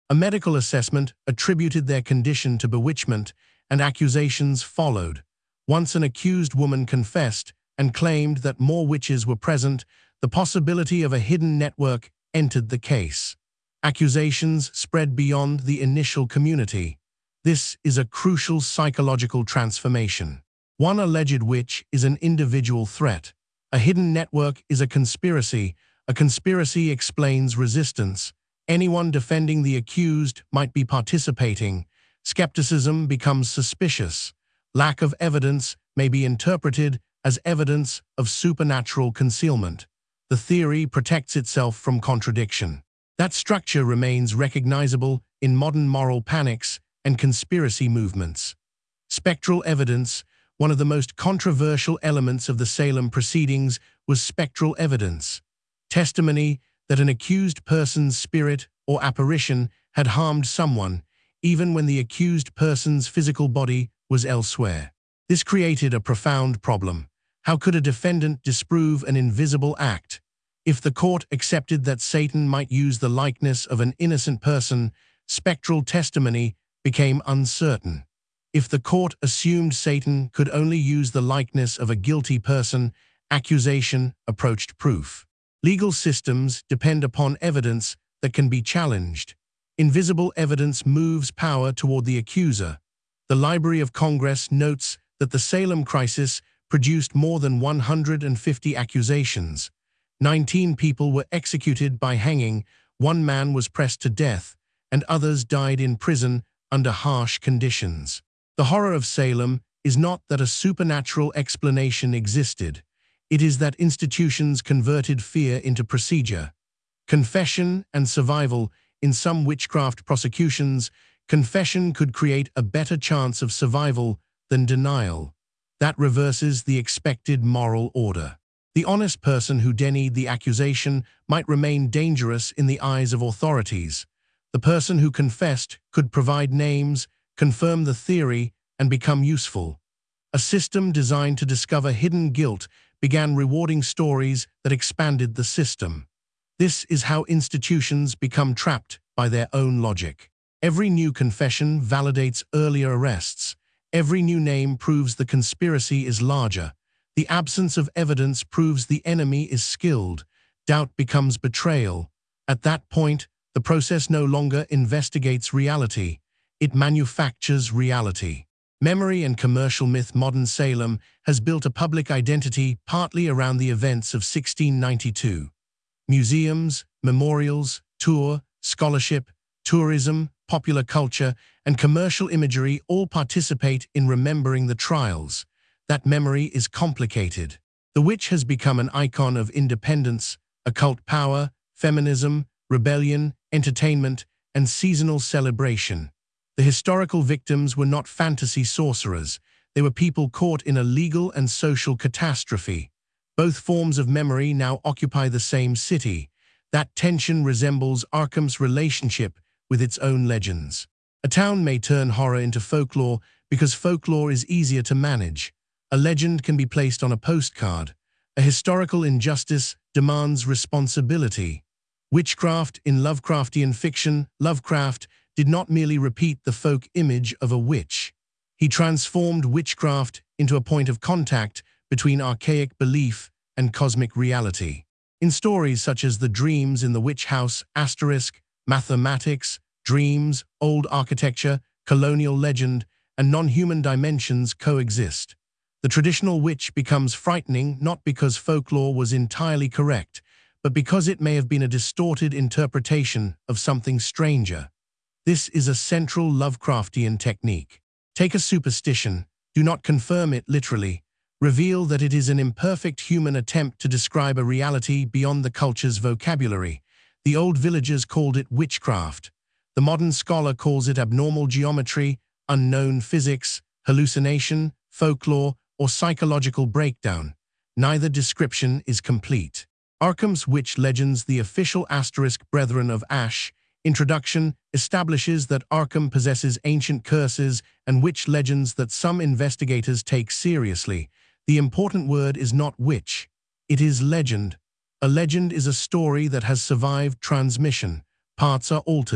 A medical assessment attributed their condition to bewitchment, and accusations followed. Once an accused woman confessed and claimed that more witches were present, the possibility of a hidden network entered the case. Accusations spread beyond the initial community. This is a crucial psychological transformation. One alleged witch is an individual threat. A hidden network is a conspiracy. A conspiracy explains resistance. Anyone defending the accused might be participating. Skepticism becomes suspicious. Lack of evidence may be interpreted as evidence of supernatural concealment. The theory protects itself from contradiction. That structure remains recognizable in modern moral panics and conspiracy movements. Spectral evidence. One of the most controversial elements of the Salem proceedings was spectral evidence. Testimony that an accused person's spirit or apparition had harmed someone, even when the accused person's physical body was elsewhere. This created a profound problem. How could a defendant disprove an invisible act? If the court accepted that Satan might use the likeness of an innocent person, spectral testimony became uncertain. If the court assumed Satan could only use the likeness of a guilty person, accusation approached proof. Legal systems depend upon evidence that can be challenged. Invisible evidence moves power toward the accuser. The Library of Congress notes that the Salem crisis produced more than one hundred fifty accusations. Nineteen people were executed by hanging, one man was pressed to death, and others died in prison under harsh conditions. The horror of Salem is not that a supernatural explanation existed. It is that institutions converted fear into procedure. Confession and survival. In some witchcraft prosecutions, confession could create a better chance of survival than denial. That reverses the expected moral order. The honest person who denied the accusation might remain dangerous in the eyes of authorities. The person who confessed could provide names, confirm the theory, and become useful. A system designed to discover hidden guilt began rewarding stories that expanded the system. This is how institutions become trapped by their own logic. Every new confession validates earlier arrests. Every new name proves the conspiracy is larger. The absence of evidence proves the enemy is skilled. Doubt becomes betrayal. At that point, the process no longer investigates reality. It manufactures reality. Memory and commercial myth. Modern Salem has built a public identity partly around the events of sixteen ninety-two. Museums, memorials, tour, scholarship, tourism, popular culture, and commercial imagery all participate in remembering the trials. That memory is complicated. The witch has become an icon of independence, occult power, feminism, rebellion, entertainment, and seasonal celebration. The historical victims were not fantasy sorcerers. They were people caught in a legal and social catastrophe. Both forms of memory now occupy the same city. That tension resembles Arkham's relationship with its own legends. A town may turn horror into folklore because folklore is easier to manage. A legend can be placed on a postcard. A historical injustice demands responsibility. Witchcraft in Lovecraftian fiction. Lovecraft did not merely repeat the folk image of a witch. He transformed witchcraft into a point of contact between archaic belief and cosmic reality. In stories such as The Dreams in the Witch House, asterisk, mathematics, dreams, old architecture, colonial legend, and non-human dimensions coexist. The traditional witch becomes frightening not because folklore was entirely correct, but because it may have been a distorted interpretation of something stranger. This is a central Lovecraftian technique. Take a superstition, do not confirm it literally. Reveal that it is an imperfect human attempt to describe a reality beyond the culture's vocabulary. The old villagers called it witchcraft. The modern scholar calls it abnormal geometry, unknown physics, hallucination, folklore, or psychological breakdown. Neither description is complete. Arkham's Witch Legends. The official asterisk Brethren of Ash introduction establishes that Arkham possesses ancient curses and witch legends that some investigators take seriously. The important word is not witch. It is legend. A legend is a story that has survived transmission. Parts are altered.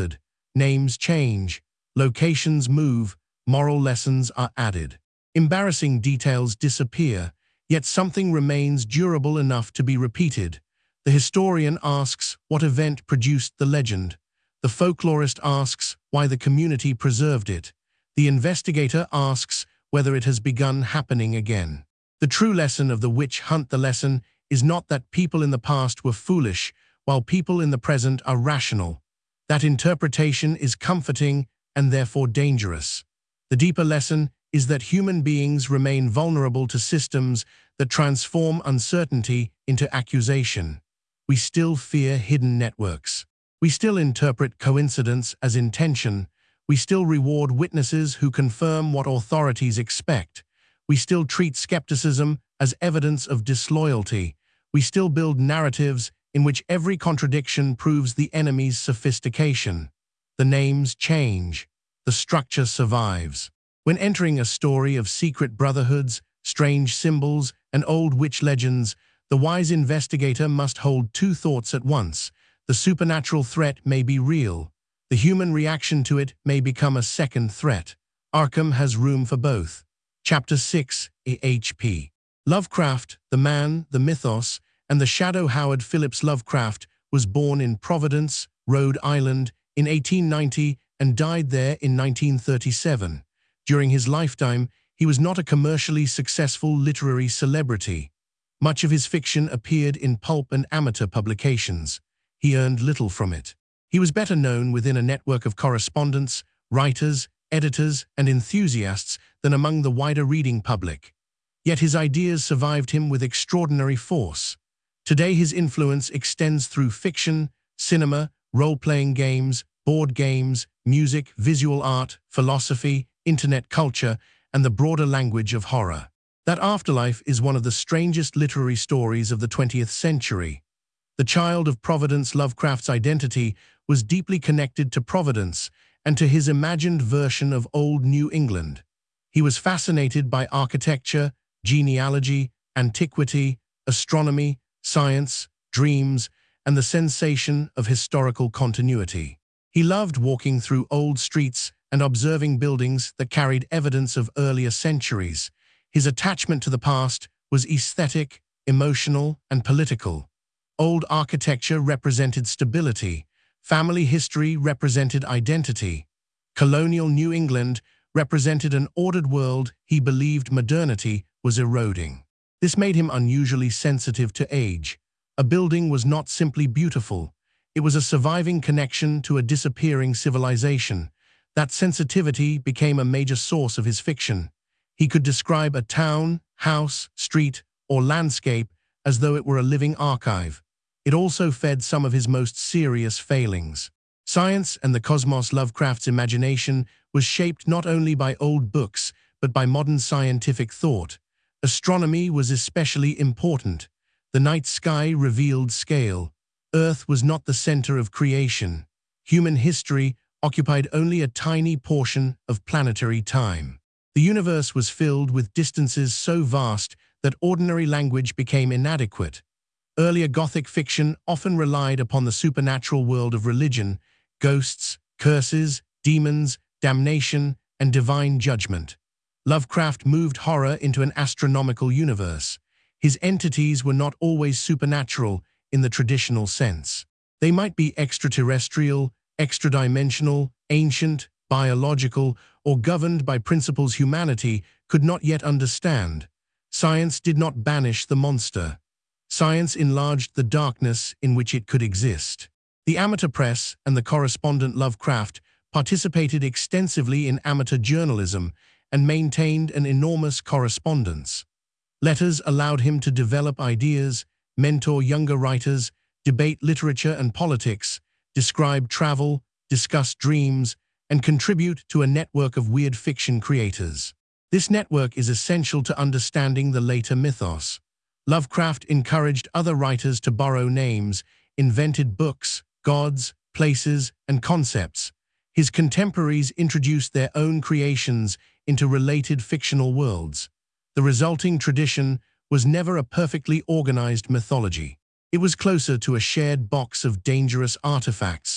names change, locations move, moral lessons are added. Embarrassing details disappear, yet something remains durable enough to be repeated. The historian asks what event produced the legend. The folklorist asks why the community preserved it. The investigator asks whether it has begun happening again. The true lesson of the witch hunt the lesson is not that people in the past were foolish, while people in the present are rational. That interpretation is comforting and therefore dangerous. The deeper lesson is that human beings remain vulnerable to systems that transform uncertainty into accusation. We still fear hidden networks. We still interpret coincidence as intention. We still reward witnesses who confirm what authorities expect. We still treat skepticism as evidence of disloyalty. We still build narratives in which every contradiction proves the enemy's sophistication. The names change. The structure survives. When entering a story of secret brotherhoods, strange symbols, and old witch legends, the wise investigator must hold two thoughts at once. The supernatural threat may be real. The human reaction to it may become a second threat. Arkham has room for both. Chapter six, H P Lovecraft, the man, the mythos, and the shadow. Howard Phillips Lovecraft was born in Providence, Rhode Island, in eighteen ninety and died there in nineteen thirty-seven. During his lifetime, he was not a commercially successful literary celebrity. Much of his fiction appeared in pulp and amateur publications. He earned little from it. He was better known within a network of correspondents, writers, editors, and enthusiasts than among the wider reading public. Yet his ideas survived him with extraordinary force. Today his influence extends through fiction, cinema, role-playing games, board games, music, visual art, philosophy, internet culture, and the broader language of horror. That afterlife is one of the strangest literary stories of the twentieth century. The child of Providence, Lovecraft's identity was deeply connected to Providence and to his imagined version of old New England. He was fascinated by architecture, genealogy, antiquity, astronomy, science, dreams, and the sensation of historical continuity. He loved walking through old streets and observing buildings that carried evidence of earlier centuries. His attachment to the past was aesthetic, emotional, and political. Old architecture represented stability. Family history represented identity. Colonial New England represented an ordered world he believed modernity was eroding. This made him unusually sensitive to age. A building was not simply beautiful. It was a surviving connection to a disappearing civilization. That sensitivity became a major source of his fiction. He could describe a town, house, street, or landscape as though it were a living archive. It also fed some of his most serious failings. Science and the cosmos. Lovecraft's imagination was shaped not only by old books, but by modern scientific thought. Astronomy was especially important. The night sky revealed scale. Earth was not the center of creation. Human history occupied only a tiny portion of planetary time. The universe was filled with distances so vast that ordinary language became inadequate. Earlier Gothic fiction often relied upon the supernatural world of religion, ghosts, curses, demons, damnation, and divine judgment. Lovecraft moved horror into an astronomical universe. His entities were not always supernatural in the traditional sense. They might be extraterrestrial, extradimensional, ancient, biological, or governed by principles humanity could not yet understand. Science did not banish the monster. Science enlarged the darkness in which it could exist. The amateur press and the correspondent Lovecraft participated extensively in amateur journalism and maintained an enormous correspondence. Letters allowed him to develop ideas, mentor younger writers, debate literature and politics, describe travel, discuss dreams, and contribute to a network of weird fiction creators. This network is essential to understanding the later mythos. Lovecraft encouraged other writers to borrow names, invented books, gods, places, and concepts. His contemporaries introduced their own creations into related fictional worlds. The resulting tradition was never a perfectly organized mythology. It was closer to a shared box of dangerous artifacts,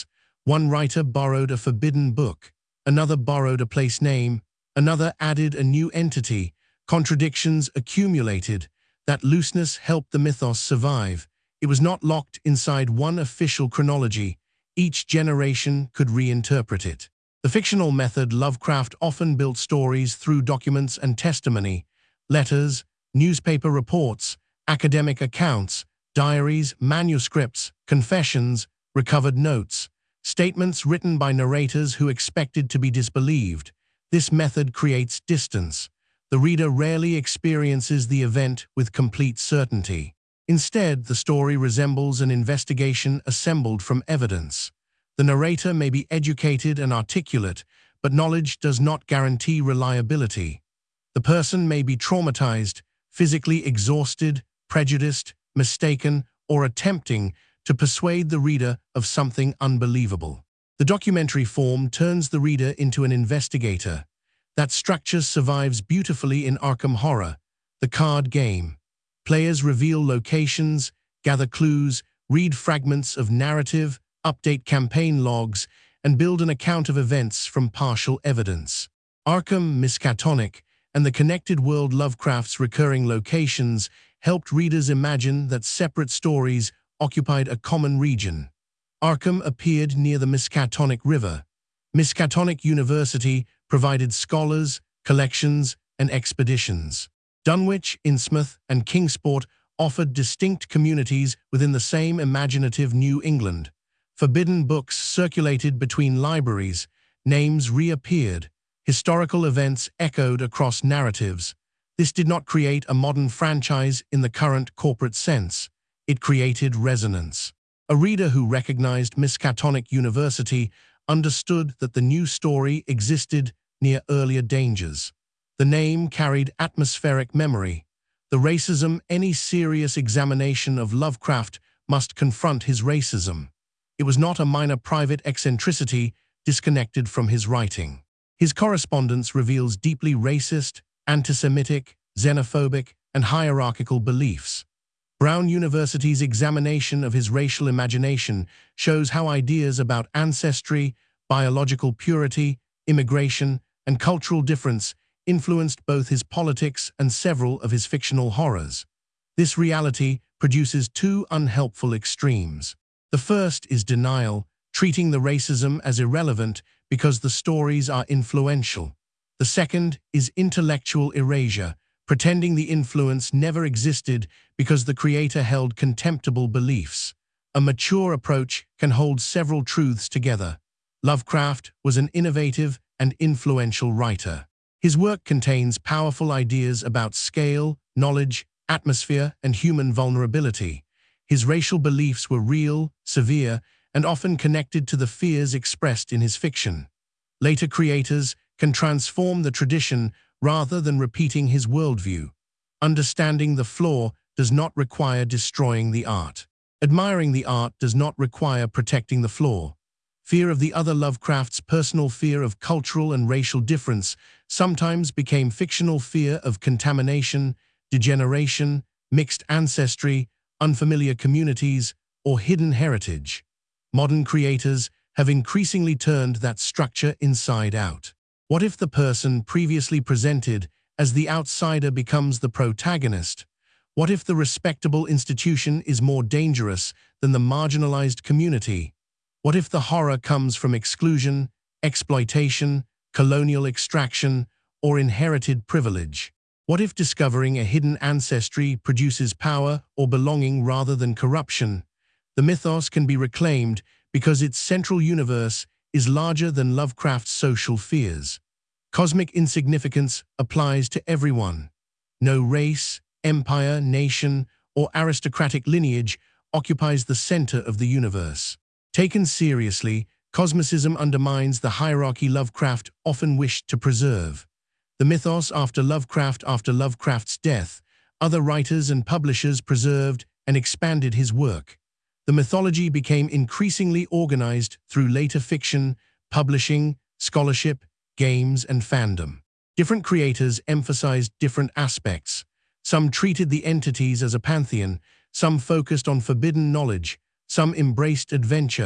One writer borrowed a forbidden book, another borrowed a place name, another added a new entity. Contradictions accumulated. That looseness helped the mythos survive. It was not locked inside one official chronology. Each generation could reinterpret it. The fictional method Lovecraft often built stories through documents and testimony, letters, newspaper reports, academic accounts, diaries, manuscripts, confessions, recovered notes, statements written by narrators who expected to be disbelieved. This method creates distance. The reader rarely experiences the event with complete certainty. Instead, the story resembles an investigation assembled from evidence. The narrator may be educated and articulate, but knowledge does not guarantee reliability. The person may be traumatized, physically exhausted, prejudiced, mistaken, or attempting to persuade the reader of something unbelievable. The documentary form turns the reader into an investigator. That structure survives beautifully in Arkham Horror, the card game. Players reveal locations, gather clues, read fragments of narrative, update campaign logs, and build an account of events from partial evidence. Arkham Miskatonic and the connected world Lovecraft's recurring locations helped readers imagine that separate stories occupied a common region. Arkham appeared near the Miskatonic River. Miskatonic University provided scholars, collections, and expeditions. Dunwich, Innsmouth, and Kingsport offered distinct communities within the same imaginative New England. Forbidden books circulated between libraries, names reappeared, historical events echoed across narratives. This did not create a modern franchise in the current corporate sense. It created resonance. A reader who recognized Miskatonic University understood that the new story existed near earlier dangers. The name carried atmospheric memory. The racism, any serious examination of Lovecraft must confront his racism. It was not a minor private eccentricity disconnected from his writing. His correspondence reveals deeply racist, anti-Semitic, xenophobic, and hierarchical beliefs. Brown University's examination of his racial imagination shows how ideas about ancestry, biological purity, immigration, and cultural difference influenced both his politics and several of his fictional horrors. This reality produces two unhelpful extremes. The first is denial, treating the racism as irrelevant because the stories are influential. The second is intellectual erasure, pretending the influence never existed because the creator held contemptible beliefs. A mature approach can hold several truths together. Lovecraft was an innovative and influential writer. His work contains powerful ideas about scale, knowledge, atmosphere, and human vulnerability. His racial beliefs were real, severe, and often connected to the fears expressed in his fiction. Later creators can transform the tradition rather than repeating his worldview. Understanding the flaw does not require destroying the art. Admiring the art does not require protecting the flaw. Fear of the other Lovecraft's personal fear of cultural and racial difference sometimes became fictional fear of contamination, degeneration, mixed ancestry, unfamiliar communities, or hidden heritage. Modern creators have increasingly turned that structure inside out. What if the person previously presented as the outsider becomes the protagonist? What if the respectable institution is more dangerous than the marginalized community? What if the horror comes from exclusion, exploitation, colonial extraction, or inherited privilege? What if discovering a hidden ancestry produces power or belonging rather than corruption? The mythos can be reclaimed because its central universe is larger than Lovecraft's social fears. Cosmic insignificance applies to everyone. No race, empire, nation, or aristocratic lineage occupies the center of the universe. Taken seriously, cosmicism undermines the hierarchy Lovecraft often wished to preserve. The mythos after Lovecraft after Lovecraft's death, other writers and publishers preserved and expanded his work. The mythology became increasingly organized through later fiction, publishing, scholarship, games, and fandom. Different creators emphasized different aspects. Some treated the entities as a pantheon, some focused on forbidden knowledge, some embraced adventure,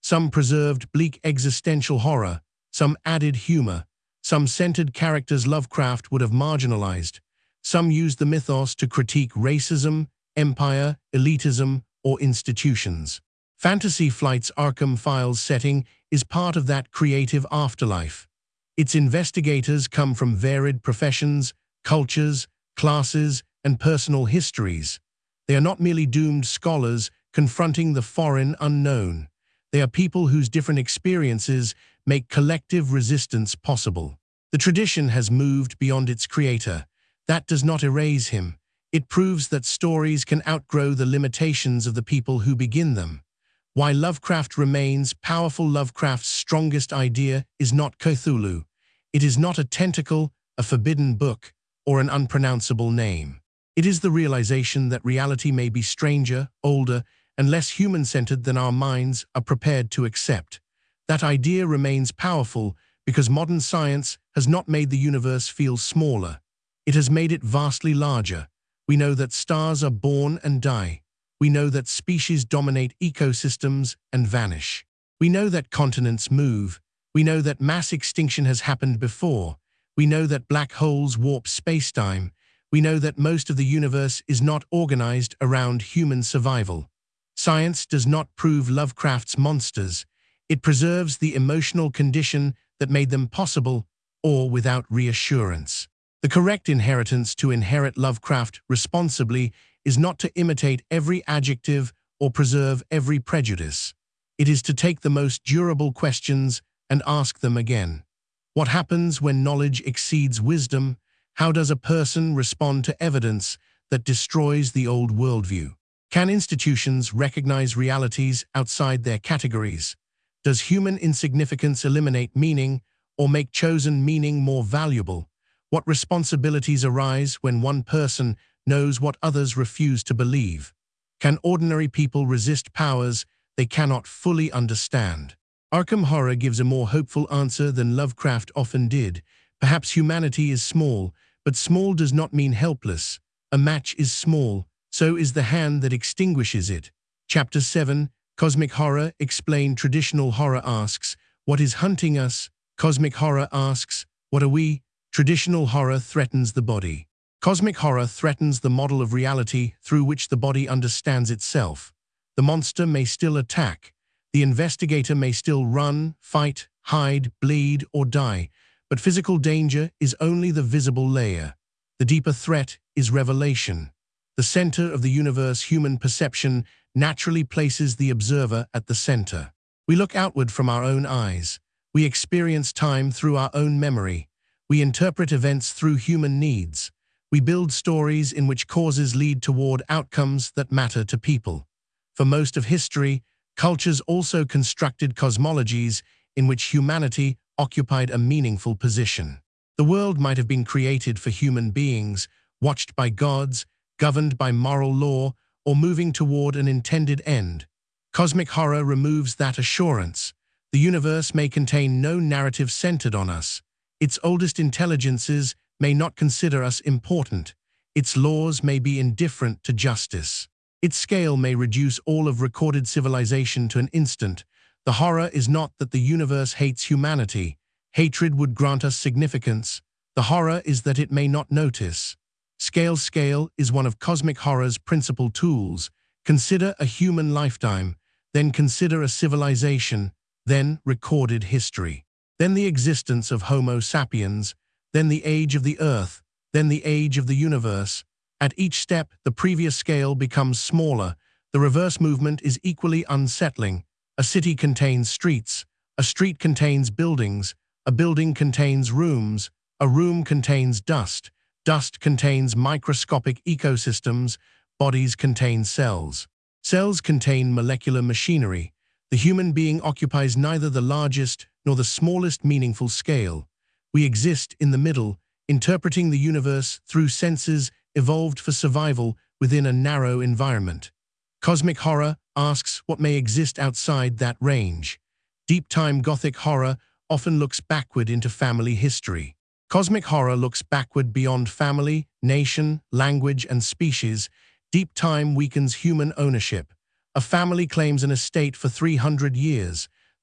Some preserved bleak existential horror, some added humor, some centered characters Lovecraft would have marginalized. Some used the mythos to critique racism, empire, elitism, or institutions. Fantasy Flight's Arkham Files setting is part of that creative afterlife. Its investigators come from varied professions, cultures, classes, and personal histories. They are not merely doomed scholars confronting the foreign unknown. They are people whose different experiences make collective resistance possible. The tradition has moved beyond its creator. That does not erase him. It proves that stories can outgrow the limitations of the people who begin them. Why Lovecraft remains powerful. Lovecraft's strongest idea is not Cthulhu. It is not a tentacle, a forbidden book, or an unpronounceable name. It is the realization that reality may be stranger, older, and less human-centered than our minds are prepared to accept. That idea remains powerful because modern science has not made the universe feel smaller. It has made it vastly larger. We know that stars are born and die. We know that species dominate ecosystems and vanish. We know that continents move. We know that mass extinction has happened before. We know that black holes warp spacetime. We know that most of the universe is not organized around human survival. Science does not prove Lovecraft's monsters. It preserves the emotional condition that made them possible, or without reassurance. The correct inheritance to inherit Lovecraft responsibly is not to imitate every adjective or preserve every prejudice. It is to take the most durable questions and ask them again. What happens when knowledge exceeds wisdom? How does a person respond to evidence that destroys the old worldview? Can institutions recognize realities outside their categories? Does human insignificance eliminate meaning or make chosen meaning more valuable? What responsibilities arise when one person knows what others refuse to believe? Can ordinary people resist powers they cannot fully understand? Arkham Horror gives a more hopeful answer than Lovecraft often did. Perhaps humanity is small, but small does not mean helpless. A match is small, so is the hand that extinguishes it. Chapter seven, Cosmic Horror Explained. Traditional horror asks, what is hunting us? Cosmic horror asks, what are we? Traditional horror threatens the body. Cosmic horror threatens the model of reality through which the body understands itself. The monster may still attack. The investigator may still run, fight, hide, bleed, or die, but physical danger is only the visible layer. The deeper threat is revelation. The center of the universe, human perception, naturally places the observer at the center. We look outward from our own eyes. We experience time through our own memory. We interpret events through human needs. We build stories in which causes lead toward outcomes that matter to people. For most of history, cultures also constructed cosmologies in which humanity occupied a meaningful position. The world might have been created for human beings, watched by gods, governed by moral law, or moving toward an intended end. Cosmic horror removes that assurance. The universe may contain no narrative centered on us. Its oldest intelligences may not consider us important. Its laws may be indifferent to justice. Its scale may reduce all of recorded civilization to an instant. The horror is not that the universe hates humanity. Hatred would grant us significance. The horror is that it may not notice. Scale Scale is one of cosmic horror's principal tools. Consider a human lifetime, then consider a civilization, then recorded history. Then the existence of Homo sapiens, then the age of the Earth, then the age of the universe. At each step, the previous scale becomes smaller. The reverse movement is equally unsettling. A city contains streets. A street contains buildings. A building contains rooms. A room contains dust. Dust contains microscopic ecosystems. Bodies contain cells. Cells contain molecular machinery. The human being occupies neither the largest nor the smallest meaningful scale. We exist in the middle, interpreting the universe through senses evolved for survival within a narrow environment. Cosmic horror asks what may exist outside that range. Deep-time Gothic horror often looks backward into family history. Cosmic horror looks backward beyond family, nation, language, and species. Deep time weakens human ownership. A family claims an estate for three hundred years.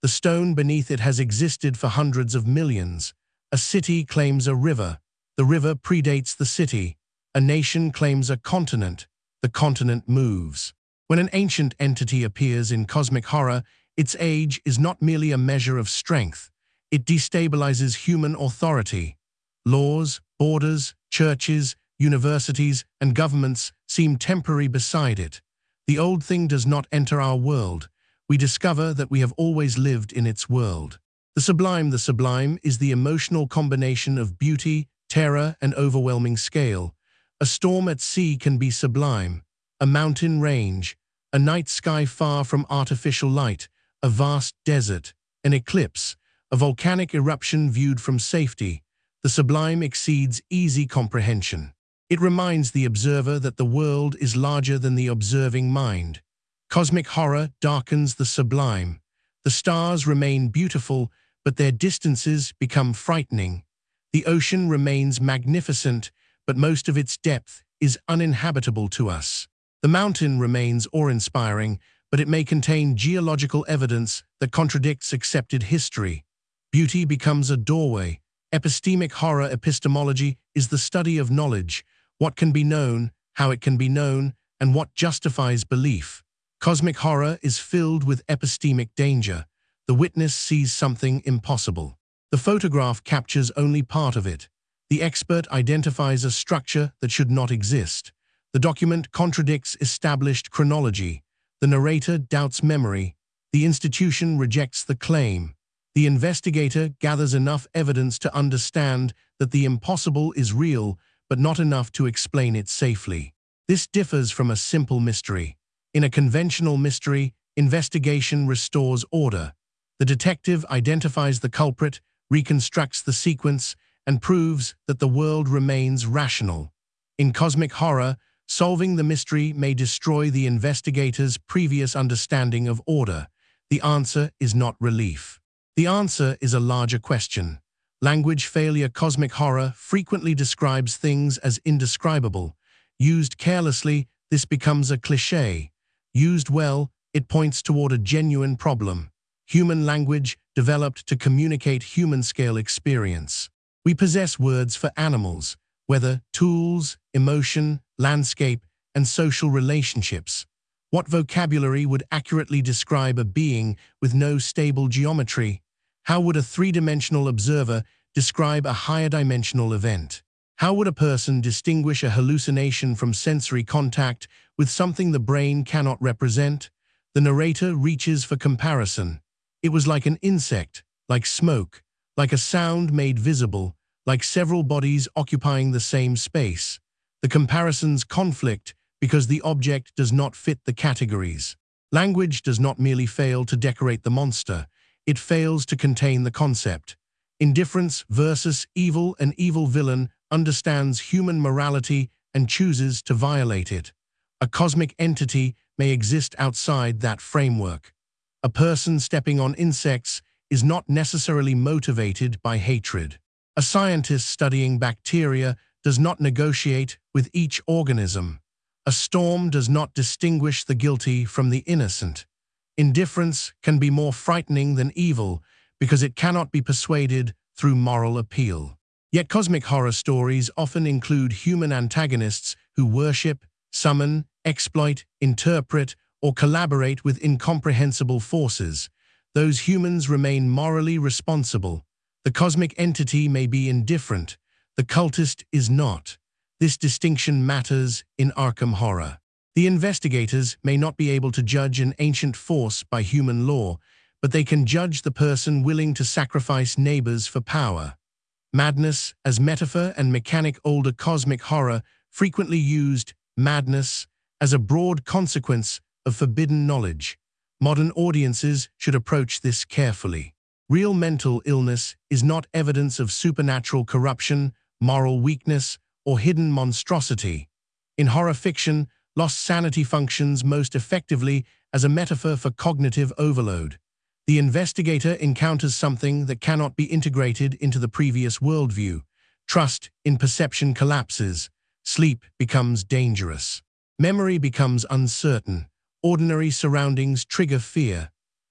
The stone beneath it has existed for hundreds of millions. A city claims a river. The river predates the city. A nation claims a continent. The continent moves. When an ancient entity appears in cosmic horror, its age is not merely a measure of strength. It destabilizes human authority. Laws, borders, churches, universities, and governments seem temporary beside it. The old thing does not enter our world. We discover that we have always lived in its world. The sublime, the sublime is the emotional combination of beauty, terror, and overwhelming scale. A storm at sea can be sublime. A mountain range, a night sky far from artificial light, a vast desert, an eclipse, a volcanic eruption viewed from safety. The sublime exceeds easy comprehension. It reminds the observer that the world is larger than the observing mind. Cosmic horror darkens the sublime. The stars remain beautiful, but their distances become frightening. The ocean remains magnificent, but most of its depth is uninhabitable to us. The mountain remains awe-inspiring, but it may contain geological evidence that contradicts accepted history. Beauty becomes a doorway. Epistemic horror epistemology is the study of knowledge, what can be known, how it can be known, and what justifies belief. Cosmic horror is filled with epistemic danger. The witness sees something impossible. The photograph captures only part of it. The expert identifies a structure that should not exist. The document contradicts established chronology. The narrator doubts memory. The institution rejects the claim. The investigator gathers enough evidence to understand that the impossible is real, but not enough to explain it safely. This differs from a simple mystery. In a conventional mystery, investigation restores order. The detective identifies the culprit, reconstructs the sequence, and proves that the world remains rational. In cosmic horror, solving the mystery may destroy the investigator's previous understanding of order. The answer is not relief. The answer is a larger question. Language failure. Cosmic horror frequently describes things as indescribable. Used carelessly, this becomes a cliché. Used well, it points toward a genuine problem. Human language developed to communicate human-scale experience. We possess words for animals, weather, tools, emotion, landscape, and social relationships. What vocabulary would accurately describe a being with no stable geometry? How would a three-dimensional observer describe a higher-dimensional event? How would a person distinguish a hallucination from sensory contact with something the brain cannot represent? The narrator reaches for comparison. It was like an insect, like smoke, like a sound made visible, like several bodies occupying the same space. The comparisons conflict because the object does not fit the categories. Language does not merely fail to decorate the monster, it fails to contain the concept. Indifference versus evil. An evil villain understands human morality and chooses to violate it. A cosmic entity may exist outside that framework. A person stepping on insects is not necessarily motivated by hatred. A scientist studying bacteria does not negotiate with each organism. A storm does not distinguish the guilty from the innocent. Indifference can be more frightening than evil because it cannot be persuaded through moral appeal. Yet cosmic horror stories often include human antagonists who worship, summon, exploit, interpret, or collaborate with incomprehensible forces. Those humans remain morally responsible. The cosmic entity may be indifferent. The cultist is not. This distinction matters in Arkham Horror. The investigators may not be able to judge an ancient force by human law, but they can judge the person willing to sacrifice neighbors for power. Madness as metaphor and mechanic. Older cosmic horror frequently used madness as a broad consequence of forbidden knowledge. Modern audiences should approach this carefully. Real mental illness is not evidence of supernatural corruption, moral weakness, or hidden monstrosity. In horror fiction, lost sanity functions most effectively as a metaphor for cognitive overload. The investigator encounters something that cannot be integrated into the previous worldview. Trust in perception collapses. Sleep becomes dangerous. Memory becomes uncertain. Ordinary surroundings trigger fear.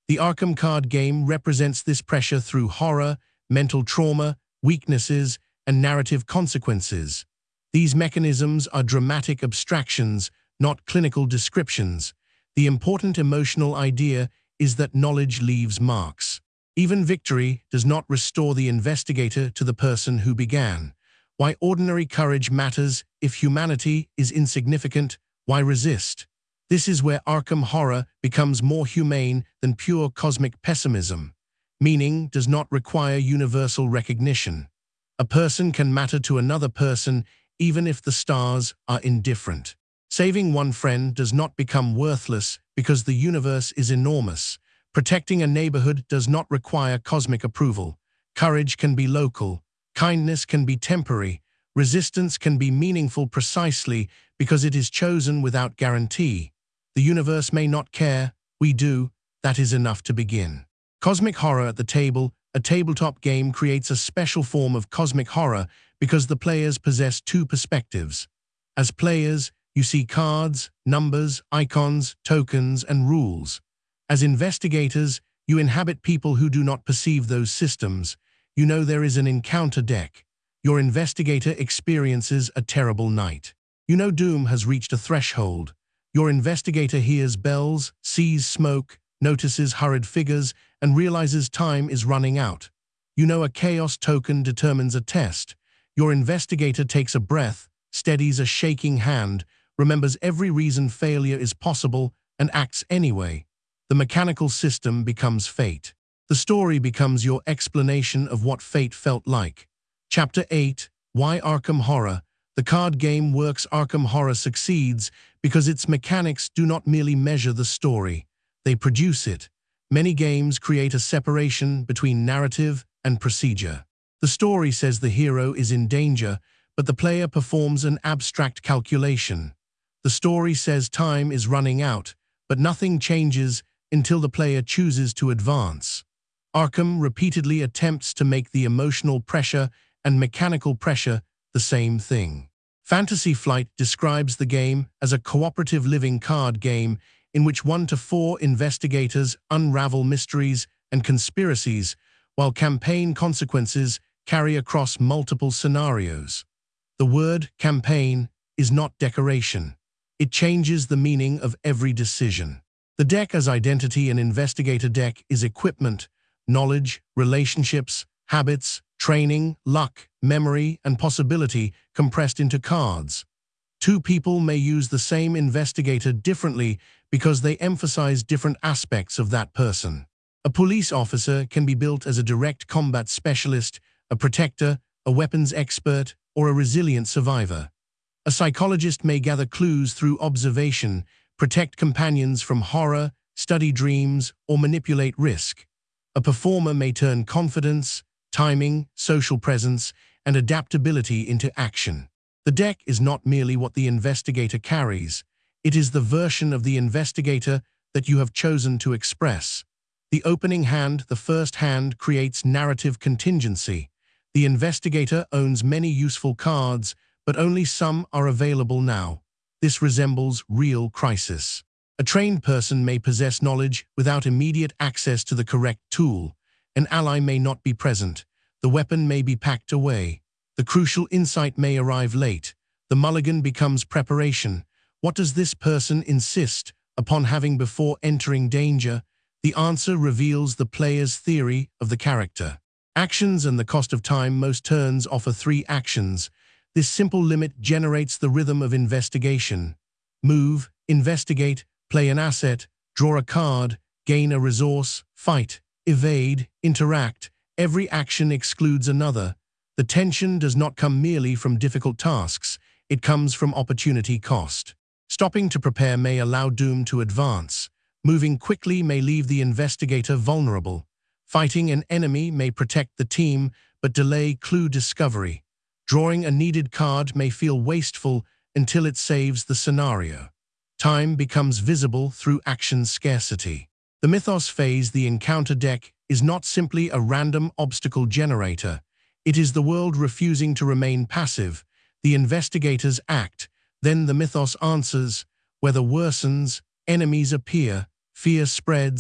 The Arkham card game represents this pressure through horror, mental trauma, weaknesses, and narrative consequences. These mechanisms are dramatic abstractions, not clinical descriptions. The important emotional idea is that knowledge leaves marks. Even victory does not restore the investigator to the person who began. Why ordinary courage matters if humanity is insignificant, why resist? This is where Arkham Horror becomes more humane than pure cosmic pessimism. Meaning does not require universal recognition. A person can matter to another person even if the stars are indifferent. Saving one friend does not become worthless because the universe is enormous. Protecting a neighborhood does not require cosmic approval. Courage can be local. Kindness can be temporary. Resistance can be meaningful precisely because it is chosen without guarantee. The universe may not care. We do. That is enough to begin. Cosmic Horror at the Table, a tabletop game, creates a special form of cosmic horror because the players possess two perspectives. As players, you see cards, numbers, icons, tokens, and rules. As investigators, you inhabit people who do not perceive those systems. You know there is an encounter deck. Your investigator experiences a terrible night. You know doom has reached a threshold. Your investigator hears bells, sees smoke, notices hurried figures, and realizes time is running out. You know a chaos token determines a test. Your investigator takes a breath, steadies a shaking hand, remembers every reason failure is possible, and acts anyway. The mechanical system becomes fate. The story becomes your explanation of what fate felt like. Chapter eight. Why Arkham Horror? The card game works. Arkham Horror succeeds because its mechanics do not merely measure the story. They produce it. Many games create a separation between narrative and procedure. The story says the hero is in danger, but the player performs an abstract calculation. The story says time is running out, but nothing changes until the player chooses to advance. Arkham repeatedly attempts to make the emotional pressure and mechanical pressure the same thing. Fantasy Flight describes the game as a cooperative living card game in which one to four investigators unravel mysteries and conspiracies, while campaign consequences carry across multiple scenarios. The word campaign is not decoration. It changes the meaning of every decision. The deck as identity and investigator deck is equipment, knowledge, relationships, habits, training, luck, memory, and possibility compressed into cards. Two people may use the same investigator differently because they emphasize different aspects of that person. A police officer can be built as a direct combat specialist, a protector, a weapons expert, or a resilient survivor. A psychologist may gather clues through observation, protect companions from horror, study dreams, or manipulate risk. A performer may turn confidence, timing, social presence, and adaptability into action. The deck is not merely what the investigator carries. It is the version of the investigator that you have chosen to express. The opening hand, the first hand, creates narrative contingency. The investigator owns many useful cards, but only some are available now. This resembles real crisis. A trained person may possess knowledge without immediate access to the correct tool. An ally may not be present. The weapon may be packed away. The crucial insight may arrive late. The mulligan becomes preparation. What does this person insist upon having before entering danger? The answer reveals the player's theory of the character. Actions and the cost of time. Most turns offer three actions. This simple limit generates the rhythm of investigation. Move, investigate, play an asset, draw a card, gain a resource, fight, evade, interact. Every action excludes another. The tension does not come merely from difficult tasks. It comes from opportunity cost. Stopping to prepare may allow doom to advance. Moving quickly may leave the investigator vulnerable. Fighting an enemy may protect the team, but delay clue discovery. Drawing a needed card may feel wasteful until it saves the scenario. Time becomes visible through action scarcity. The Mythos phase, the encounter deck, is not simply a random obstacle generator. It is the world refusing to remain passive. The investigators act, then the Mythos answers. Weather worsens, enemies appear, fear spreads,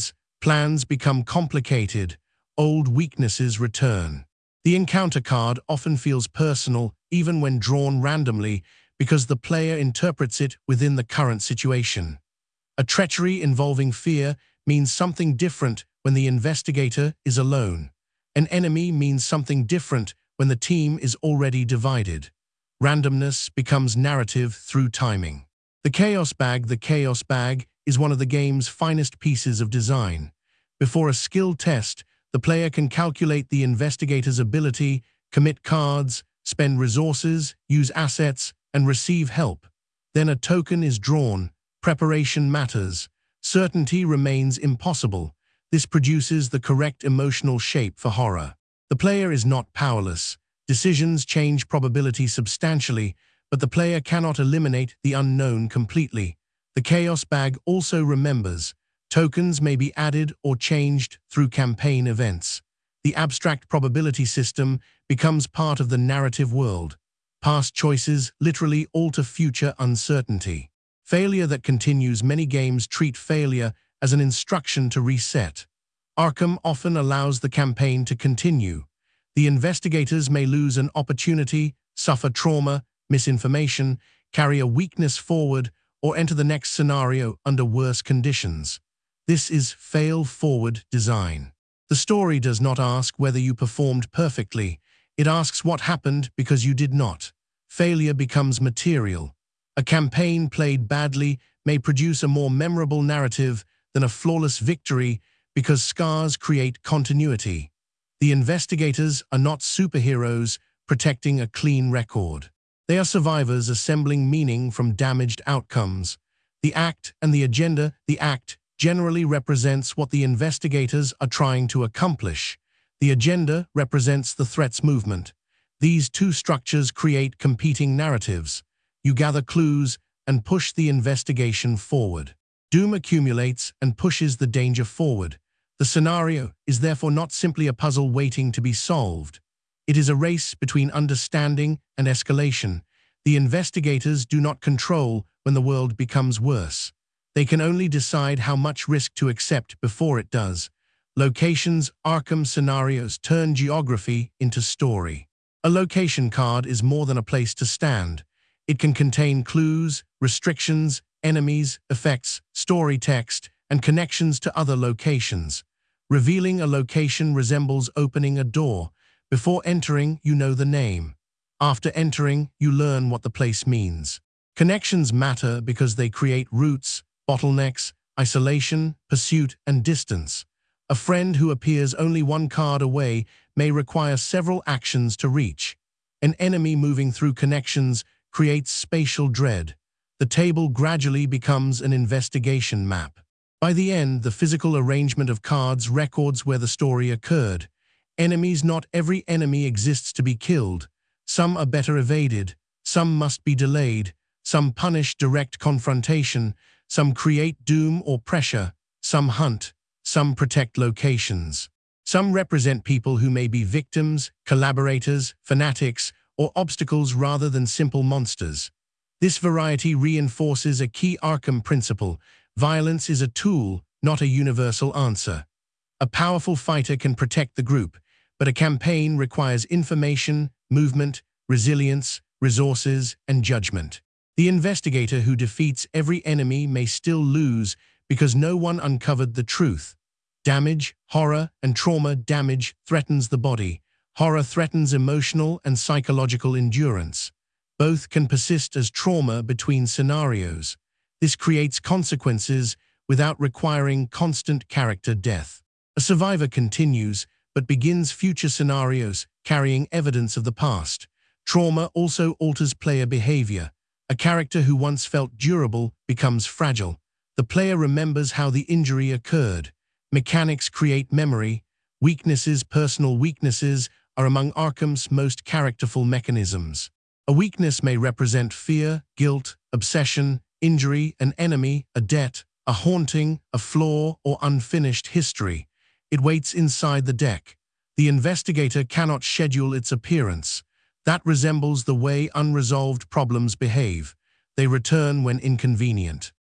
Plans become complicated, old weaknesses return. The encounter card often feels personal, even when drawn randomly, because the player interprets it within the current situation. A treachery involving fear means something different when the investigator is alone. An enemy means something different when the team is already divided. Randomness becomes narrative through timing. The Chaos Bag The Chaos Bag is one of the game's finest pieces of design. Before a skill test, the player can calculate the investigator's ability, commit cards, spend resources, use assets, and receive help. Then a token is drawn. Preparation matters. Certainty remains impossible. This produces the correct emotional shape for horror. The player is not powerless. Decisions change probability substantially, but the player cannot eliminate the unknown completely. The Chaos Bag also remembers. Tokens may be added or changed through campaign events. The abstract probability system becomes part of the narrative world. Past choices literally alter future uncertainty. Failure that continues. Many games treat failure as an instruction to reset. Arkham often allows the campaign to continue. The investigators may lose an opportunity, suffer trauma, misinformation, carry a weakness forward, or enter the next scenario under worse conditions. This is fail-forward design. The story does not ask whether you performed perfectly. It asks what happened because you did not. Failure becomes material. A campaign played badly may produce a more memorable narrative than a flawless victory because scars create continuity. The investigators are not superheroes protecting a clean record. They are survivors assembling meaning from damaged outcomes. The act and the agenda. The act generally represents what the investigators are trying to accomplish. The agenda represents the threat's movement. These two structures create competing narratives. You gather clues and push the investigation forward. Doom accumulates and pushes the danger forward. The scenario is therefore not simply a puzzle waiting to be solved. It is a race between understanding and escalation. The investigators do not control when the world becomes worse. They can only decide how much risk to accept before it does. Locations. Arkham scenarios turn geography into story. A location card is more than a place to stand. It can contain clues, restrictions, enemies, effects, story text, and connections to other locations. Revealing a location resembles opening a door. Before entering, you know the name. After entering, you learn what the place means. Connections matter because they create routes, bottlenecks, isolation, pursuit, and distance. A friend who appears only one card away may require several actions to reach. An enemy moving through connections creates spatial dread. The table gradually becomes an investigation map. By the end, the physical arrangement of cards records where the story occurred. Enemies. Not every enemy exists to be killed. Some are better evaded. Some must be delayed. Some punish direct confrontation. Some create doom or pressure. Some hunt. Some protect locations. Some represent people who may be victims, collaborators, fanatics, or obstacles rather than simple monsters. This variety reinforces a key Arkham principle. Violence is a tool, not a universal answer. A powerful fighter can protect the group, but a campaign requires information, movement, resilience, resources, and judgment. The investigator who defeats every enemy may still lose because no one uncovered the truth. Damage, horror, and trauma. Damage threatens the body. Horror threatens emotional and psychological endurance. Both can persist as trauma between scenarios. This creates consequences without requiring constant character death. A survivor continues, but begins future scenarios, carrying evidence of the past. Trauma also alters player behavior. A character who once felt durable becomes fragile. The player remembers how the injury occurred. Mechanics create memory. Weaknesses. Personal weaknesses are among Arkham's most characterful mechanisms. A weakness may represent fear, guilt, obsession, injury, an enemy, a debt, a haunting, a flaw, or unfinished history. It waits inside the deck. The investigator cannot schedule its appearance. That resembles the way unresolved problems behave. They return when inconvenient.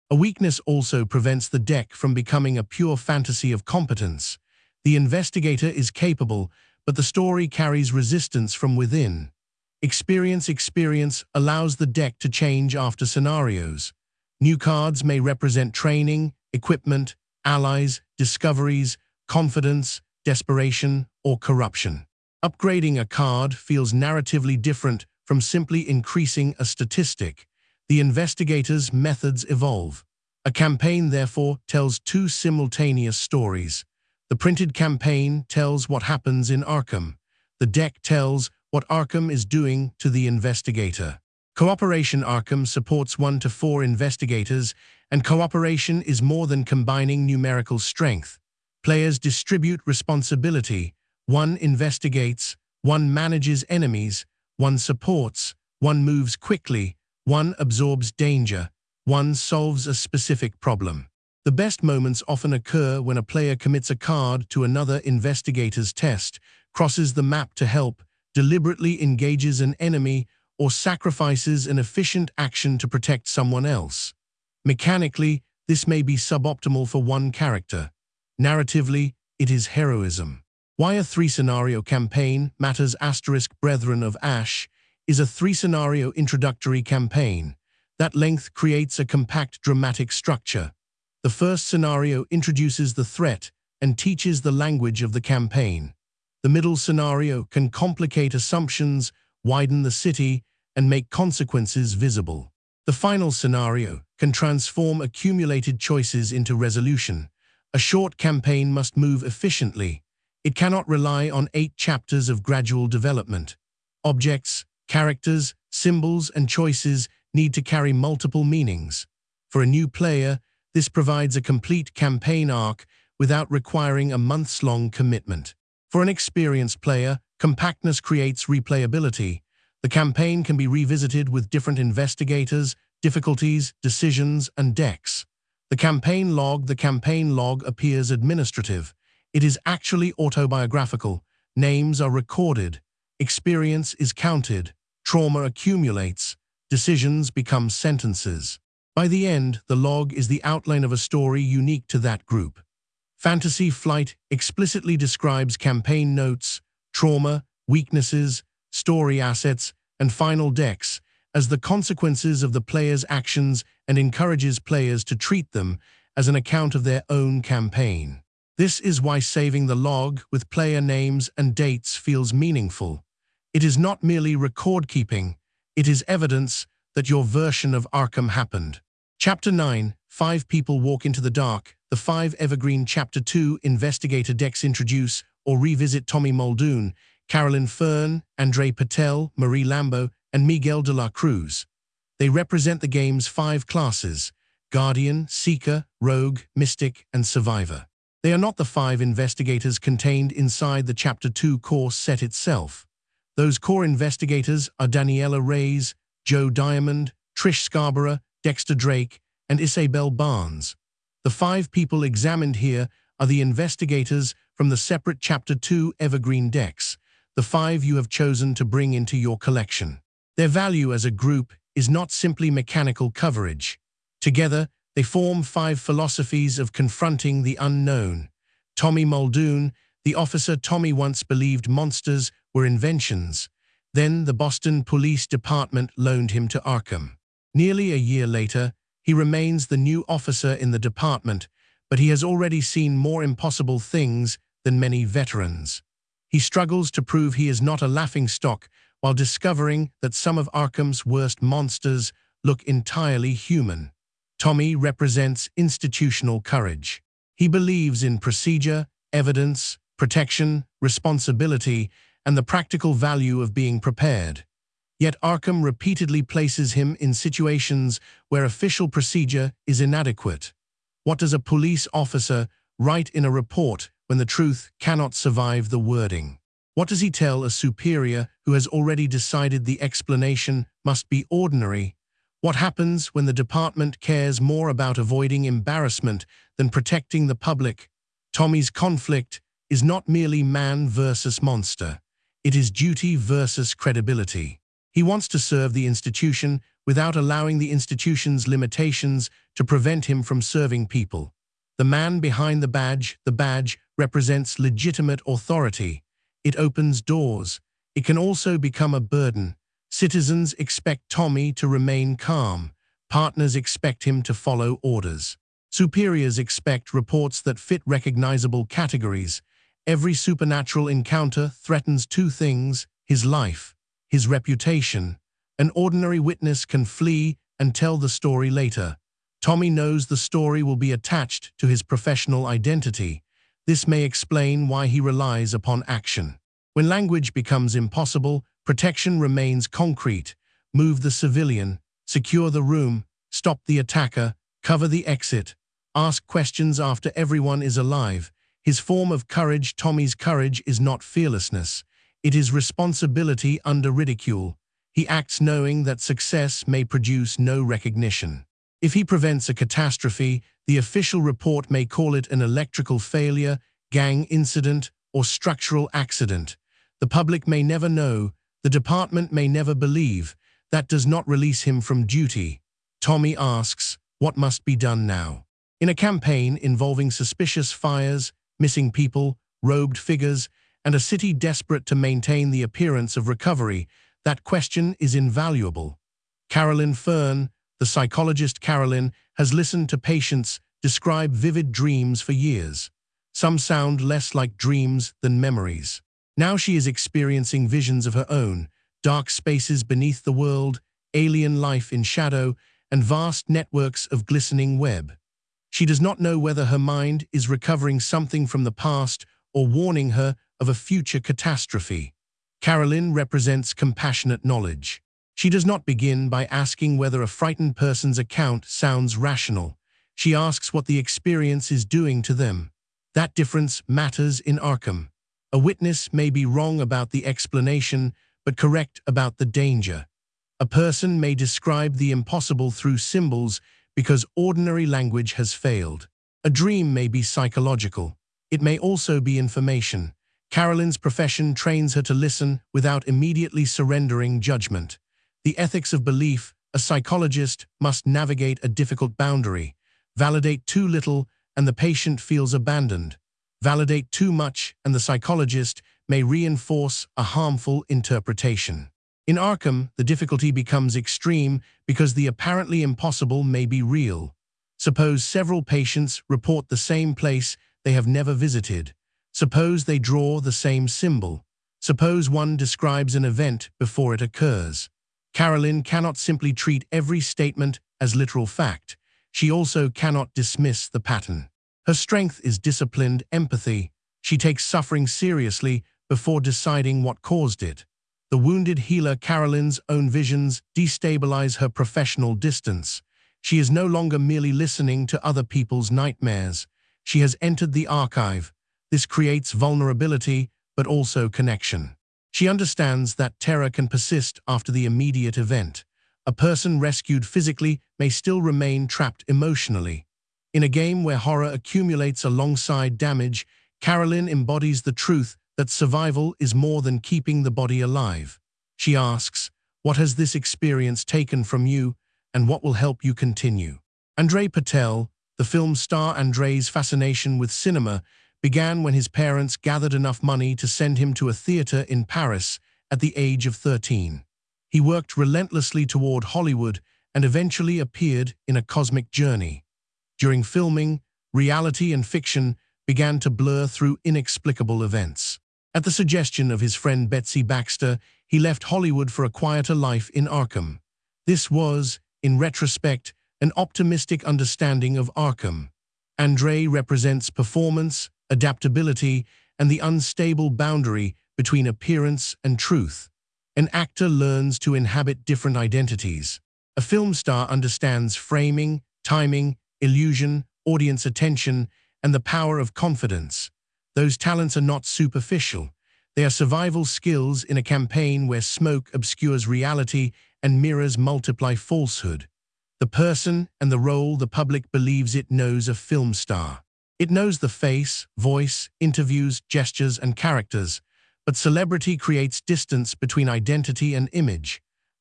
A weakness also prevents the deck from becoming a pure fantasy of competence. The investigator is capable, but the story carries resistance from within. Experience experience allows the deck to change after scenarios. New cards may represent training, equipment, allies, discoveries, confidence, desperation, or corruption. Upgrading a card feels narratively different from simply increasing a statistic. The investigator's methods evolve. A campaign, therefore, tells two simultaneous stories. The printed campaign tells what happens in Arkham. The deck tells what Arkham is doing to the investigator. Cooperation Arkham supports one to four investigators, and cooperation is more than combining numerical strength. Players distribute responsibility. One investigates, one manages enemies, one supports, one moves quickly, one absorbs danger, one solves a specific problem. The best moments often occur when a player commits a card to another investigator's test, crosses the map to help, deliberately engages an enemy, or sacrifices an efficient action to protect someone else. Mechanically, this may be suboptimal for one character. Narratively, it is heroism. Why a three-scenario campaign matters. Asterisk Brethren of Ash is a three-scenario introductory campaign. That length creates a compact dramatic structure. The first scenario introduces the threat and teaches the language of the campaign. The middle scenario can complicate assumptions, widen the city, and make consequences visible. The final scenario can transform accumulated choices into resolution. A short campaign must move efficiently. It cannot rely on eight chapters of gradual development. Objects, characters, symbols, and choices need to carry multiple meanings. For a new player, this provides a complete campaign arc without requiring a months-long commitment. For an experienced player, compactness creates replayability. The campaign can be revisited with different investigators, difficulties, decisions, and decks. The campaign log The campaign log appears administrative. It is actually autobiographical. Names are recorded. Experience is counted. Trauma accumulates. Decisions become sentences. By the end, the log is the outline of a story unique to that group. Fantasy Flight explicitly describes campaign notes, trauma, weaknesses, story assets, and final decks as the consequences of the player's actions and encourages players to treat them as an account of their own campaign. This is why saving the log with player names and dates feels meaningful. It is not merely record-keeping, it is evidence that your version of Arkham happened. Chapter nine, Five People Walk into the Dark. The five Evergreen Chapter two investigator decks introduce or revisit Tommy Muldoon, Carolyn Fern, Andre Patel, Marie Lambeau, and Miguel de la Cruz. They represent the game's five classes: Guardian, Seeker, Rogue, Mystic, and Survivor. They are not the five investigators contained inside the Chapter two core set itself. Those core investigators are Daniela Reyes, Joe Diamond, Trish Scarborough, Dexter Drake, and Isabel Barnes. The five people examined here are the investigators from the separate Chapter two Evergreen decks, the five you have chosen to bring into your collection. Their value as a group is not simply mechanical coverage. Together, they form five philosophies of confronting the unknown. Tommy Muldoon, the officer Tommy once believed monsters were inventions. Then the Boston Police Department loaned him to Arkham. Nearly a year later, he remains the new officer in the department, but he has already seen more impossible things than many veterans. He struggles to prove he is not a laughingstock while discovering that some of Arkham's worst monsters look entirely human. Tommy represents institutional courage. He believes in procedure, evidence, protection, responsibility, and the practical value of being prepared. Yet Arkham repeatedly places him in situations where official procedure is inadequate. What does a police officer write in a report when the truth cannot survive the wording? What does he tell a superior who has already decided the explanation must be ordinary? What happens when the department cares more about avoiding embarrassment than protecting the public? Tommy's conflict is not merely man versus monster. It is duty versus credibility. He wants to serve the institution without allowing the institution's limitations to prevent him from serving people. The man behind the badge, the badge, represents legitimate authority. It opens doors. It can also become a burden. Citizens expect Tommy to remain calm. Partners expect him to follow orders. Superiors expect reports that fit recognizable categories. Every supernatural encounter threatens two things: his life, his reputation. An ordinary witness can flee and tell the story later. Tommy knows the story will be attached to his professional identity. This may explain why he relies upon action. When language becomes impossible, protection remains concrete. Move the civilian, secure the room, stop the attacker, cover the exit, ask questions after everyone is alive. His form of courage, Tommy's courage, is not fearlessness. It is responsibility under ridicule. He acts knowing that success may produce no recognition. If he prevents a catastrophe, the official report may call it an electrical failure, gang incident, or structural accident. The public may never know. The department may never believe. That does not release him from duty. Tommy asks, what must be done now? In a campaign involving suspicious fires, missing people, robed figures, and a city desperate to maintain the appearance of recovery, that question is invaluable. Carolyn Fern, the psychologist Carolyn, has listened to patients describe vivid dreams for years. Some sound less like dreams than memories. Now she is experiencing visions of her own, dark spaces beneath the world, alien life in shadow, and vast networks of glistening web. She does not know whether her mind is recovering something from the past or warning her of a future catastrophe. Carolyn represents compassionate knowledge. She does not begin by asking whether a frightened person's account sounds rational. She asks what the experience is doing to them. That difference matters in Arkham. A witness may be wrong about the explanation, but correct about the danger. A person may describe the impossible through symbols because ordinary language has failed. A dream may be psychological. It may also be information. Carolyn's profession trains her to listen without immediately surrendering judgment. The ethics of belief: a psychologist must navigate a difficult boundary. Validate too little and the patient feels abandoned. Validate too much and the psychologist may reinforce a harmful interpretation. In Arkham, the difficulty becomes extreme because the apparently impossible may be real. Suppose several patients report the same place they have never visited. Suppose they draw the same symbol. Suppose one describes an event before it occurs. Carolyn cannot simply treat every statement as literal fact. She also cannot dismiss the pattern. Her strength is disciplined empathy. She takes suffering seriously before deciding what caused it. The wounded healer Carolyn's own visions destabilize her professional distance. She is no longer merely listening to other people's nightmares. She has entered the archive. This creates vulnerability, but also connection. She understands that terror can persist after the immediate event. A person rescued physically may still remain trapped emotionally. In a game where horror accumulates alongside damage, Carolyn embodies the truth that survival is more than keeping the body alive. She asks, what has this experience taken from you, and what will help you continue? Andrei Patel, the film star Andrei's fascination with cinema, began when his parents gathered enough money to send him to a theater in Paris at the age of thirteen. He worked relentlessly toward Hollywood and eventually appeared in A Cosmic Journey. During filming, reality and fiction began to blur through inexplicable events. At the suggestion of his friend Betsy Baxter, he left Hollywood for a quieter life in Arkham. This was, in retrospect, an optimistic understanding of Arkham. Andrei represents performance, adaptability, and the unstable boundary between appearance and truth. An actor learns to inhabit different identities. A film star understands framing, timing, illusion, audience attention, and the power of confidence. Those talents are not superficial. They are survival skills in a campaign where smoke obscures reality and mirrors multiply falsehood. The person and the role the public believes it knows a film star. It knows the face, voice, interviews, gestures, and characters, but celebrity creates distance between identity and image.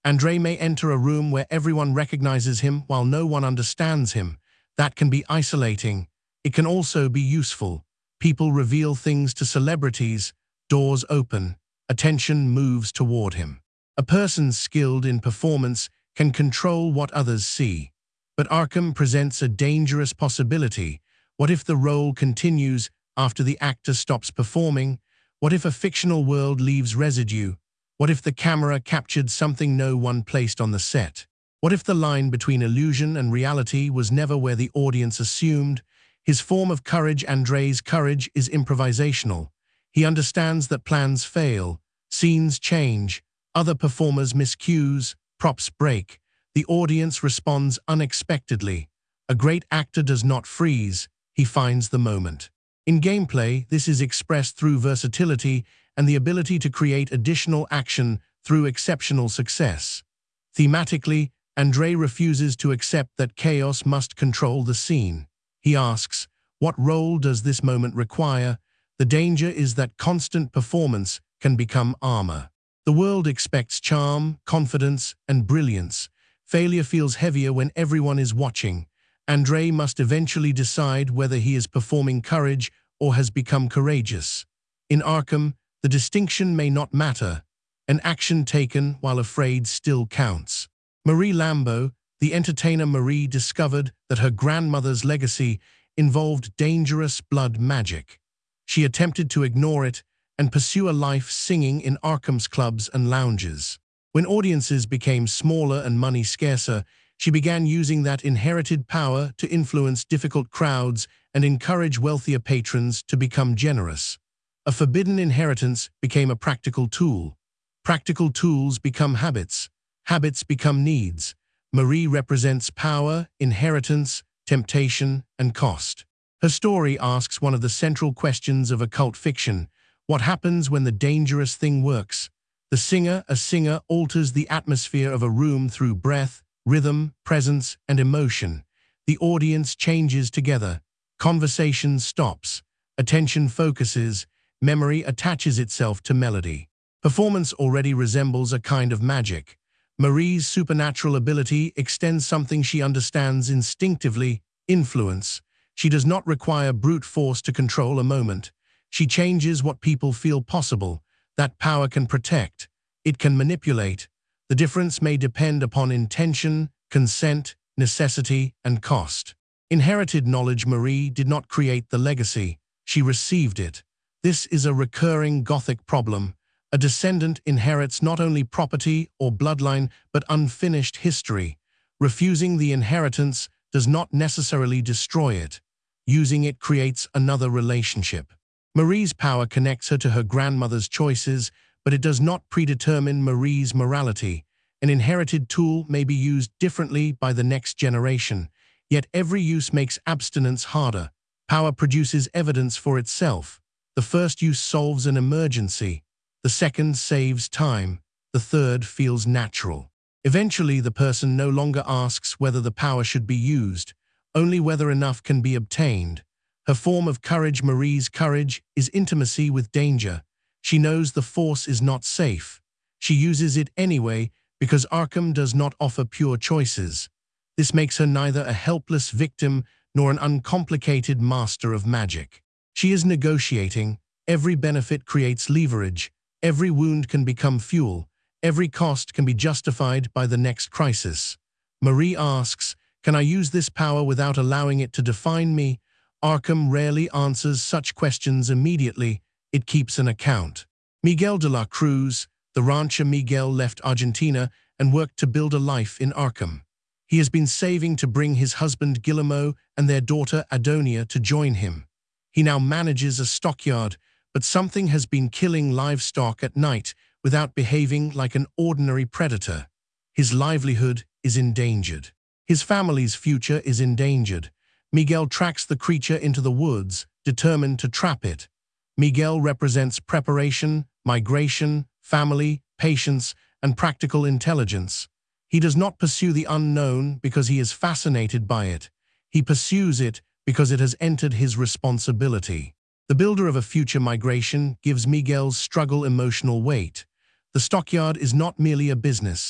Andrei may enter a room where everyone recognizes him while no one understands him. That can be isolating. It can also be useful. People reveal things to celebrities, doors open, attention moves toward him. A person skilled in performance can control what others see. But Arkham presents a dangerous possibility. What if the role continues after the actor stops performing? What if a fictional world leaves residue? What if the camera captured something no one placed on the set? What if the line between illusion and reality was never where the audience assumed? His form of courage, Andrei's courage, is improvisational. He understands that plans fail, scenes change, other performers miss cues, props break. The audience responds unexpectedly. A great actor does not freeze, he finds the moment. In gameplay, this is expressed through versatility and the ability to create additional action through exceptional success. Thematically, Andrei refuses to accept that chaos must control the scene. He asks, what role does this moment require? The danger is that constant performance can become armor. The world expects charm, confidence, and brilliance. Failure feels heavier when everyone is watching. Andrei must eventually decide whether he is performing courage or has become courageous. In Arkham, the distinction may not matter. An action taken while afraid still counts. Marie Lambeau, the entertainer Marie, discovered that her grandmother's legacy involved dangerous blood magic. She attempted to ignore it and pursue a life singing in Arkham's clubs and lounges. When audiences became smaller and money scarcer, she began using that inherited power to influence difficult crowds and encourage wealthier patrons to become generous. A forbidden inheritance became a practical tool. Practical tools become habits. Habits become needs. Marie represents power, inheritance, temptation, and cost. Her story asks one of the central questions of occult fiction: what happens when the dangerous thing works? The singer, a singer, alters the atmosphere of a room through breath, rhythm, presence, and emotion. The audience changes together. Conversation stops. Attention focuses. Memory attaches itself to melody. Performance already resembles a kind of magic. Marie's supernatural ability extends something she understands instinctively: influence. She does not require brute force to control a moment. She changes what people feel possible. That power can protect. It can manipulate. The difference may depend upon intention, consent, necessity, and cost. Inherited knowledge. Marie did not create the legacy. She received it. This is a recurring Gothic problem. A descendant inherits not only property or bloodline, but unfinished history. Refusing the inheritance does not necessarily destroy it. Using it creates another relationship. Marie's power connects her to her grandmother's choices, but it does not predetermine Marie's morality. An inherited tool may be used differently by the next generation, yet every use makes abstinence harder. Power produces evidence for itself. The first use solves an emergency. The second saves time. The third feels natural. Eventually, the person no longer asks whether the power should be used, only whether enough can be obtained. Her form of courage, Marie's courage, is intimacy with danger. She knows the force is not safe. She uses it anyway because Arkham does not offer pure choices. This makes her neither a helpless victim nor an uncomplicated master of magic. She is negotiating. Every benefit creates leverage. Every wound can become fuel. Every cost can be justified by the next crisis. Marie asks, can I use this power without allowing it to define me? Arkham rarely answers such questions immediately. It keeps an account. Miguel de la Cruz, the rancher Miguel, left Argentina and worked to build a life in Arkham. He has been saving to bring his husband Guillermo and their daughter Adonia to join him. He now manages a stockyard, but something has been killing livestock at night without behaving like an ordinary predator. His livelihood is endangered. His family's future is endangered. Miguel tracks the creature into the woods, determined to trap it. Miguel represents preparation, migration, family, patience, and practical intelligence. He does not pursue the unknown because he is fascinated by it. He pursues it because it has entered his responsibility. The builder of a future migration gives Miguel's struggle emotional weight. The stockyard is not merely a business.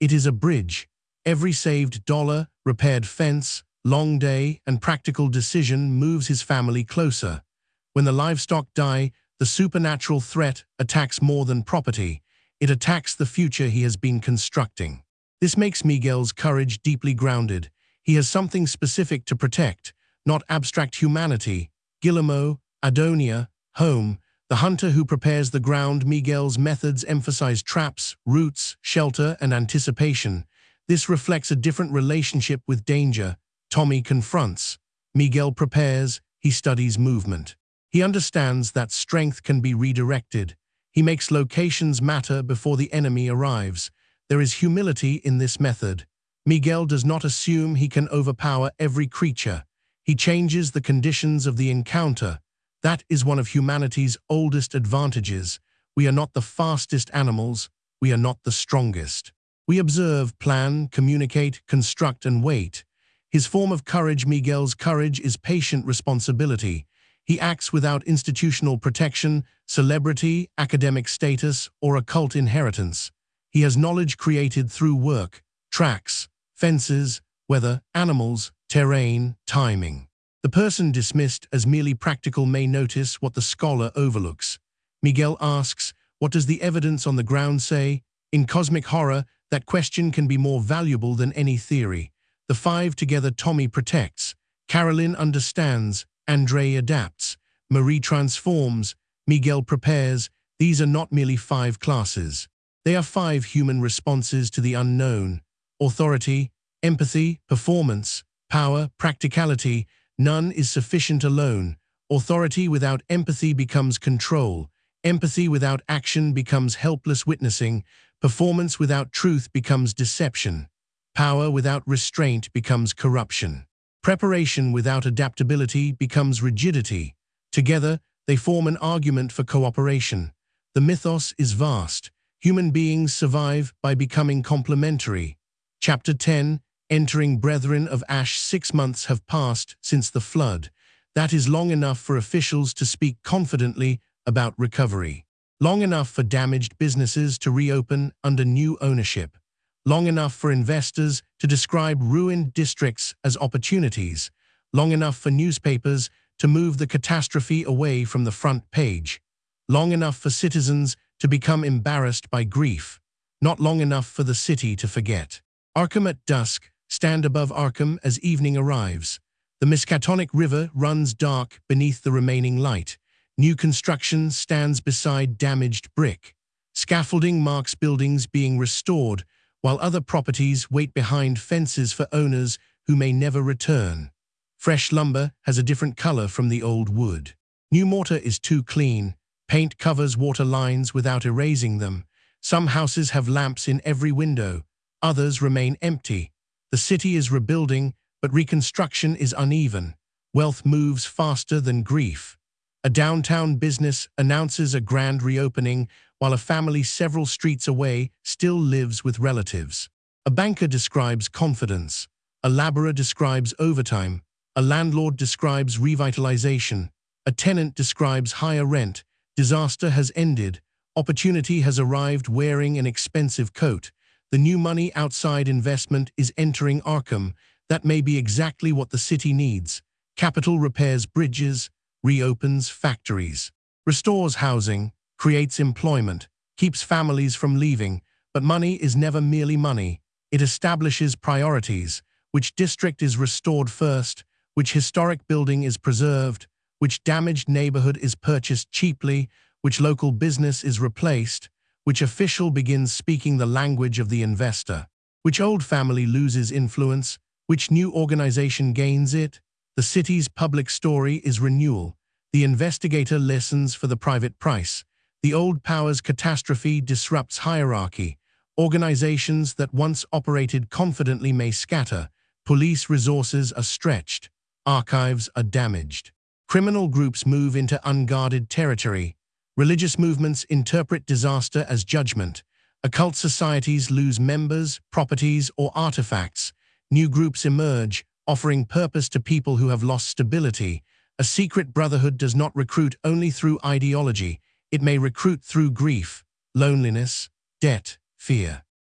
It is a bridge. Every saved dollar, repaired fence, long day, and practical decision moves his family closer. When the livestock die, the supernatural threat attacks more than property. It attacks the future he has been constructing. This makes Miguel's courage deeply grounded. He has something specific to protect, not abstract humanity. Guillermo, Adonia, home, the hunter who prepares the ground. Miguel's methods emphasize traps, roots, shelter, and anticipation. This reflects a different relationship with danger. Tommy confronts. Miguel prepares. He studies movement. He understands that strength can be redirected. He makes locations matter before the enemy arrives. There is humility in this method. Miguel does not assume he can overpower every creature. He changes the conditions of the encounter. That is one of humanity's oldest advantages. We are not the fastest animals. We are not the strongest. We observe, plan, communicate, construct, and wait. His form of courage, Miguel's courage, is patient responsibility. He acts without institutional protection, celebrity, academic status, or occult inheritance. He has knowledge created through work, tracks, fences, weather, animals, terrain, timing. The person dismissed as merely practical may notice what the scholar overlooks. Miguel asks, what does the evidence on the ground say? In cosmic horror, that question can be more valuable than any theory. The five together. Tommy protects. Caroline understands. Andre adapts. Marie transforms. Miguel prepares. These are not merely five classes. They are five human responses to the unknown. Authority, empathy, performance, power, practicality. None is sufficient alone. Authority without empathy becomes control. Empathy without action becomes helpless witnessing. Performance without truth becomes deception. Power without restraint becomes corruption. Preparation without adaptability becomes rigidity. Together, they form an argument for cooperation. The mythos is vast. Human beings survive by becoming complementary. Chapter ten, Entering Brethren of Ash. Six months have passed since the flood. That is long enough for officials to speak confidently about recovery. Long enough for damaged businesses to reopen under new ownership. Long enough for investors to describe ruined districts as opportunities. Long enough for newspapers to move the catastrophe away from the front page. Long enough for citizens to become embarrassed by grief. Not long enough for the city to forget. Arkham at dusk. Stand above Arkham as evening arrives. The Miskatonic River runs dark beneath the remaining light. New construction stands beside damaged brick. Scaffolding marks buildings being restored, while other properties wait behind fences for owners who may never return. Fresh lumber has a different color from the old wood. New mortar is too clean. Paint covers water lines without erasing them. Some houses have lamps in every window. Others remain empty. The city is rebuilding, but reconstruction is uneven. Wealth moves faster than grief. A downtown business announces a grand reopening, while a family several streets away still lives with relatives. A banker describes confidence. A laborer describes overtime. A landlord describes revitalization. A tenant describes higher rent. Disaster has ended. Opportunity has arrived wearing an expensive coat. The new money outside investment is entering Arkham. That may be exactly what the city needs. Capital repairs bridges, reopens factories, restores housing, creates employment, keeps families from leaving. But money is never merely money. It establishes priorities. Which district is restored first? Which historic building is preserved? Which damaged neighborhood is purchased cheaply? Which local business is replaced? Which official begins speaking the language of the investor? Which old family loses influence? Which new organization gains it? The city's public story is renewal. The investigator listens for the private price. The old power's catastrophe disrupts hierarchy. Organizations that once operated confidently may scatter. Police resources are stretched. Archives are damaged. Criminal groups move into unguarded territory. Religious movements interpret disaster as judgment. Occult societies lose members, properties, or artifacts. New groups emerge, offering purpose to people who have lost stability. A secret brotherhood does not recruit only through ideology. It may recruit through grief, loneliness, debt, fear.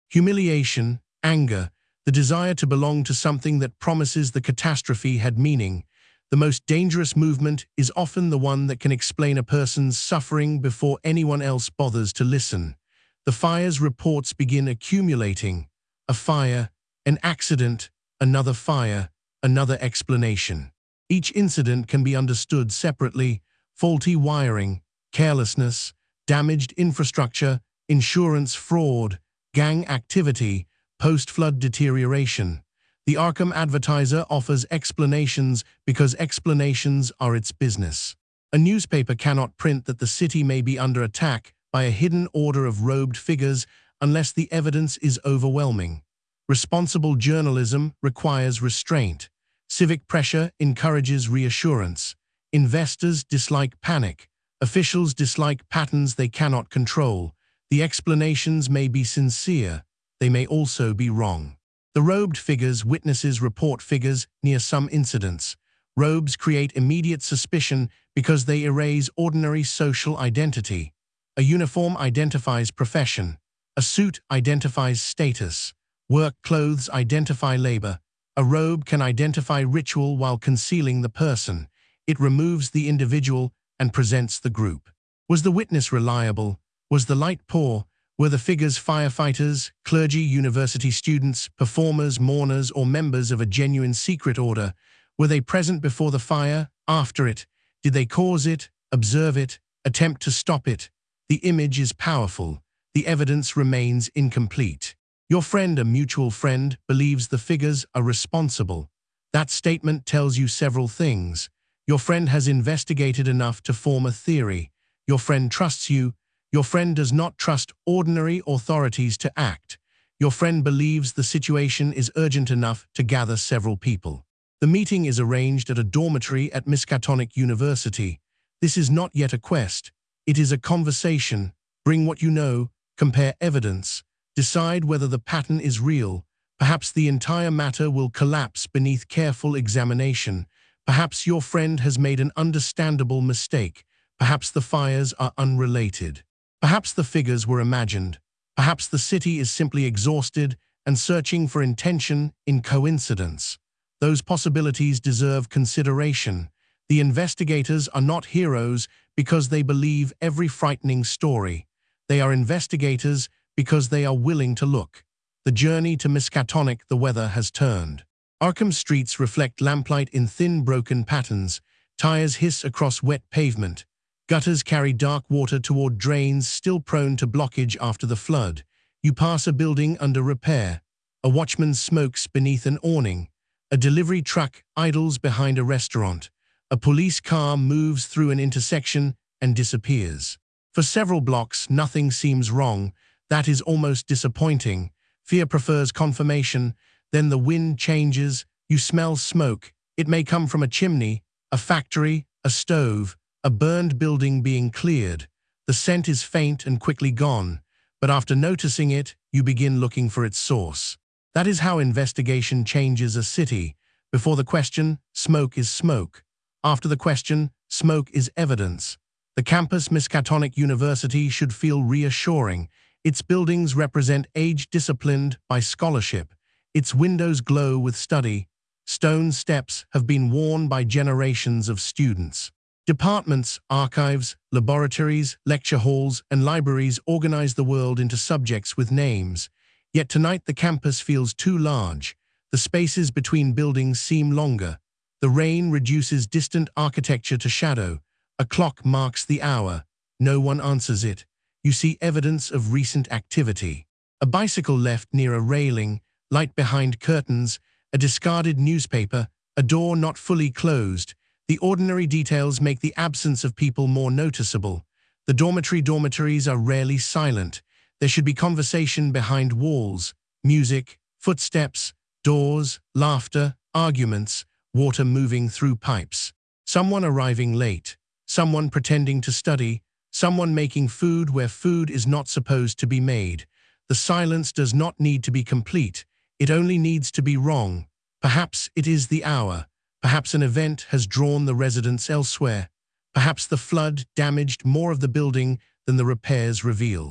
humiliation, anger, the desire to belong to something that promises the catastrophe had meaning. The most dangerous movement is often the one that can explain a person's suffering before anyone else bothers to listen. The fire's reports begin accumulating. A fire, an accident, another fire, another explanation. Each incident can be understood separately: faulty wiring, carelessness, damaged infrastructure, insurance fraud, gang activity, post-flood deterioration. The Arkham Advertiser offers explanations because explanations are its business. A newspaper cannot print that the city may be under attack by a hidden order of robed figures unless the evidence is overwhelming. Responsible journalism requires restraint. Civic pressure encourages reassurance. Investors dislike panic. Officials dislike patterns they cannot control. The explanations may be sincere. They may also be wrong. The robed figures witnesses report figures near some incidents. Robes create immediate suspicion because they erase ordinary social identity. A uniform identifies profession. A suit identifies status. Work clothes identify labor. A robe can identify ritual while concealing the person. It removes the individual and presents the group. Was the witness reliable? Was the light poor? Were the figures firefighters, clergy, university students, performers, mourners, or members of a genuine secret order? Were they present before the fire, after it? Did they cause it, observe it, attempt to stop it? The image is powerful. The evidence remains incomplete. Your friend, a mutual friend, believes the figures are responsible. That statement tells you several things. Your friend has investigated enough to form a theory. Your friend trusts you. Your friend does not trust ordinary authorities to act. Your friend believes the situation is urgent enough to gather several people. The meeting is arranged at a dormitory at Miskatonic University. This is not yet a quest. It is a conversation. Bring what you know. Compare evidence. Decide whether the pattern is real. Perhaps the entire matter will collapse beneath careful examination. Perhaps your friend has made an understandable mistake. Perhaps the fires are unrelated. Perhaps the figures were imagined. Perhaps the city is simply exhausted and searching for intention in coincidence. Those possibilities deserve consideration. The investigators are not heroes because they believe every frightening story. They are investigators because they are willing to look. The journey to Miskatonic, the weather has turned. Arkham streets reflect lamplight in thin, broken patterns. Tires hiss across wet pavement. Gutters carry dark water toward drains still prone to blockage after the flood. You pass a building under repair. A watchman smokes beneath an awning. A delivery truck idles behind a restaurant. A police car moves through an intersection and disappears. For several blocks, nothing seems wrong. That is almost disappointing. Fear prefers confirmation. Then the wind changes. You smell smoke. It may come from a chimney, a factory, a stove, a burned building being cleared. The scent is faint and quickly gone, but after noticing it, you begin looking for its source. That is how investigation changes a city. Before the question, smoke is smoke. After the question, smoke is evidence. The campus Miskatonic University should feel reassuring. Its buildings represent age disciplined by scholarship. Its windows glow with study. Stone steps have been worn by generations of students. Departments, archives, laboratories, lecture halls, and libraries organize the world into subjects with names. Yet tonight the campus feels too large. The spaces between buildings seem longer. The rain reduces distant architecture to shadow. A clock marks the hour. No one answers it. You see evidence of recent activity. A bicycle left near a railing, light behind curtains, a discarded newspaper, a door not fully closed. The ordinary details make the absence of people more noticeable. The dormitory dormitories are rarely silent. There should be conversation behind walls, music, footsteps, doors, laughter, arguments, water moving through pipes. Someone arriving late, someone pretending to study, someone making food where food is not supposed to be made. The silence does not need to be complete. It only needs to be wrong. Perhaps it is the hour. Perhaps an event has drawn the residents elsewhere. Perhaps the flood damaged more of the building than the repairs reveal.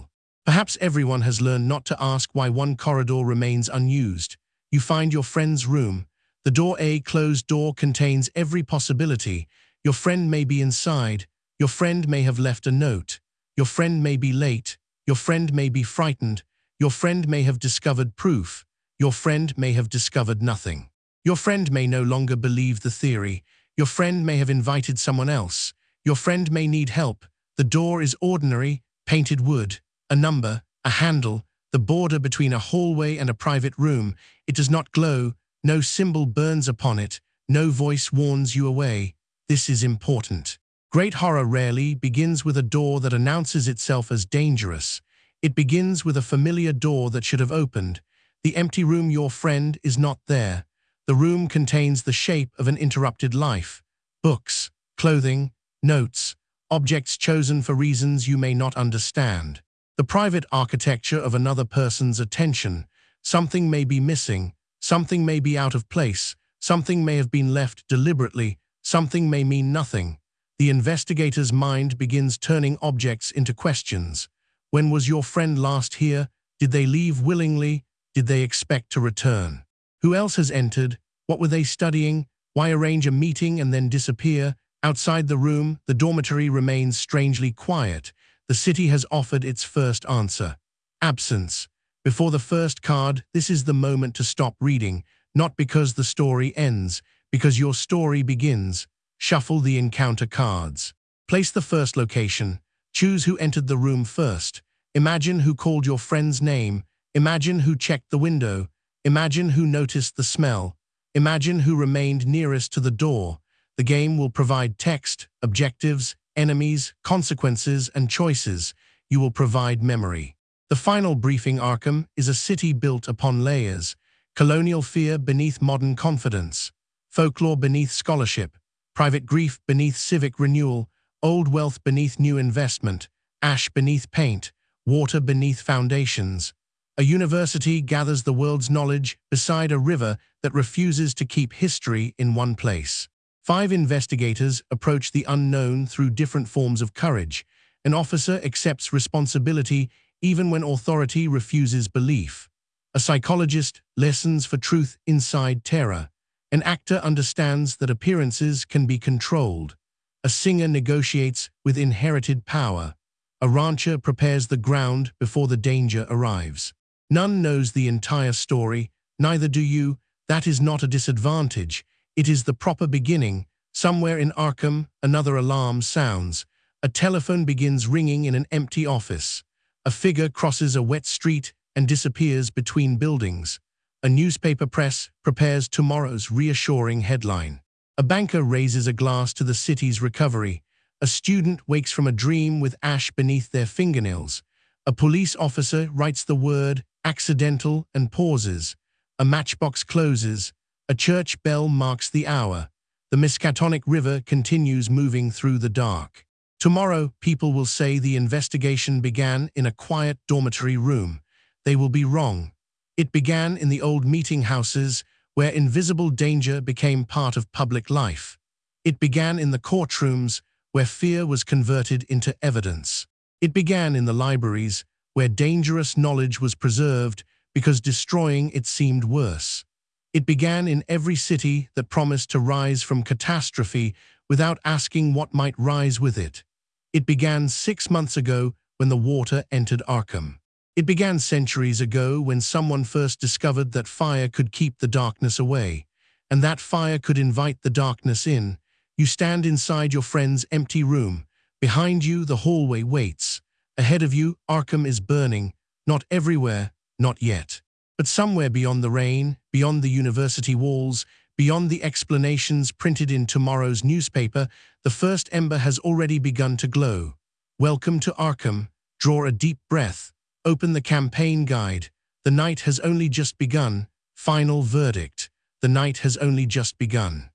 Perhaps everyone has learned not to ask why one corridor remains unused. You find your friend's room. The door A closed door contains every possibility. Your friend may be inside. Your friend may have left a note. Your friend may be late. Your friend may be frightened. Your friend may have discovered proof. Your friend may have discovered nothing. Your friend may no longer believe the theory. Your friend may have invited someone else. Your friend may need help. The door is ordinary, painted wood, a number, a handle, the border between a hallway and a private room. It does not glow. No symbol burns upon it. No voice warns you away. This is important. Great horror rarely begins with a door that announces itself as dangerous. It begins with a familiar door that should have opened. The empty room, your friend, is not there. The room contains the shape of an interrupted life. Books, clothing, notes, objects chosen for reasons you may not understand. The private architecture of another person's attention. Something may be missing. Something may be out of place. Something may have been left deliberately. Something may mean nothing. The investigator's mind begins turning objects into questions. When was your friend last here? Did they leave willingly? Did they expect to return? Who else has entered? What were they studying? Why arrange a meeting and then disappear? Outside the room, the dormitory remains strangely quiet. The city has offered its first answer. Absence. Before the first card, this is the moment to stop reading, not because the story ends, because your story begins. Shuffle the encounter cards. Place the first location. Choose who entered the room first. Imagine who called your friend's name. Imagine who checked the window. Imagine who noticed the smell. Imagine who remained nearest to the door. The game will provide text, objectives, enemies, consequences, and choices. You will provide memory. The final briefing. Arkham is a city built upon layers. Colonial fear beneath modern confidence. Folklore beneath scholarship. Private grief beneath civic renewal. Old wealth beneath new investment. Ash beneath paint. Water beneath foundations. A university gathers the world's knowledge beside a river that refuses to keep history in one place. Five investigators approach the unknown through different forms of courage. An officer accepts responsibility even when authority refuses belief. A psychologist listens for truth inside terror. An actor understands that appearances can be controlled. A singer negotiates with inherited power. A rancher prepares the ground before the danger arrives. None knows the entire story, neither do you. That is not a disadvantage. It is the proper beginning. Somewhere in Arkham, another alarm sounds. A telephone begins ringing in an empty office. A figure crosses a wet street and disappears between buildings. A newspaper press prepares tomorrow's reassuring headline. A banker raises a glass to the city's recovery. A student wakes from a dream with ash beneath their fingernails. A police officer writes the word accidental and pauses. A matchbox closes. A church bell marks the hour. The Miskatonic River continues moving through the dark. Tomorrow, people will say the investigation began in a quiet dormitory room. They will be wrong. It began in the old meeting houses, where invisible danger became part of public life. It began in the courtrooms, where fear was converted into evidence. It began in the libraries, where dangerous knowledge was preserved because destroying it seemed worse. It began in every city that promised to rise from catastrophe without asking what might rise with it. It began six months ago when the water entered Arkham. It began centuries ago when someone first discovered that fire could keep the darkness away, and that fire could invite the darkness in. You stand inside your friend's empty room. Behind you, the hallway waits. Ahead of you, Arkham is burning. Not everywhere, not yet. But somewhere beyond the rain, beyond the university walls, beyond the explanations printed in tomorrow's newspaper, the first ember has already begun to glow. Welcome to Arkham. Draw a deep breath. Open the campaign guide. The night has only just begun. Final verdict. The night has only just begun.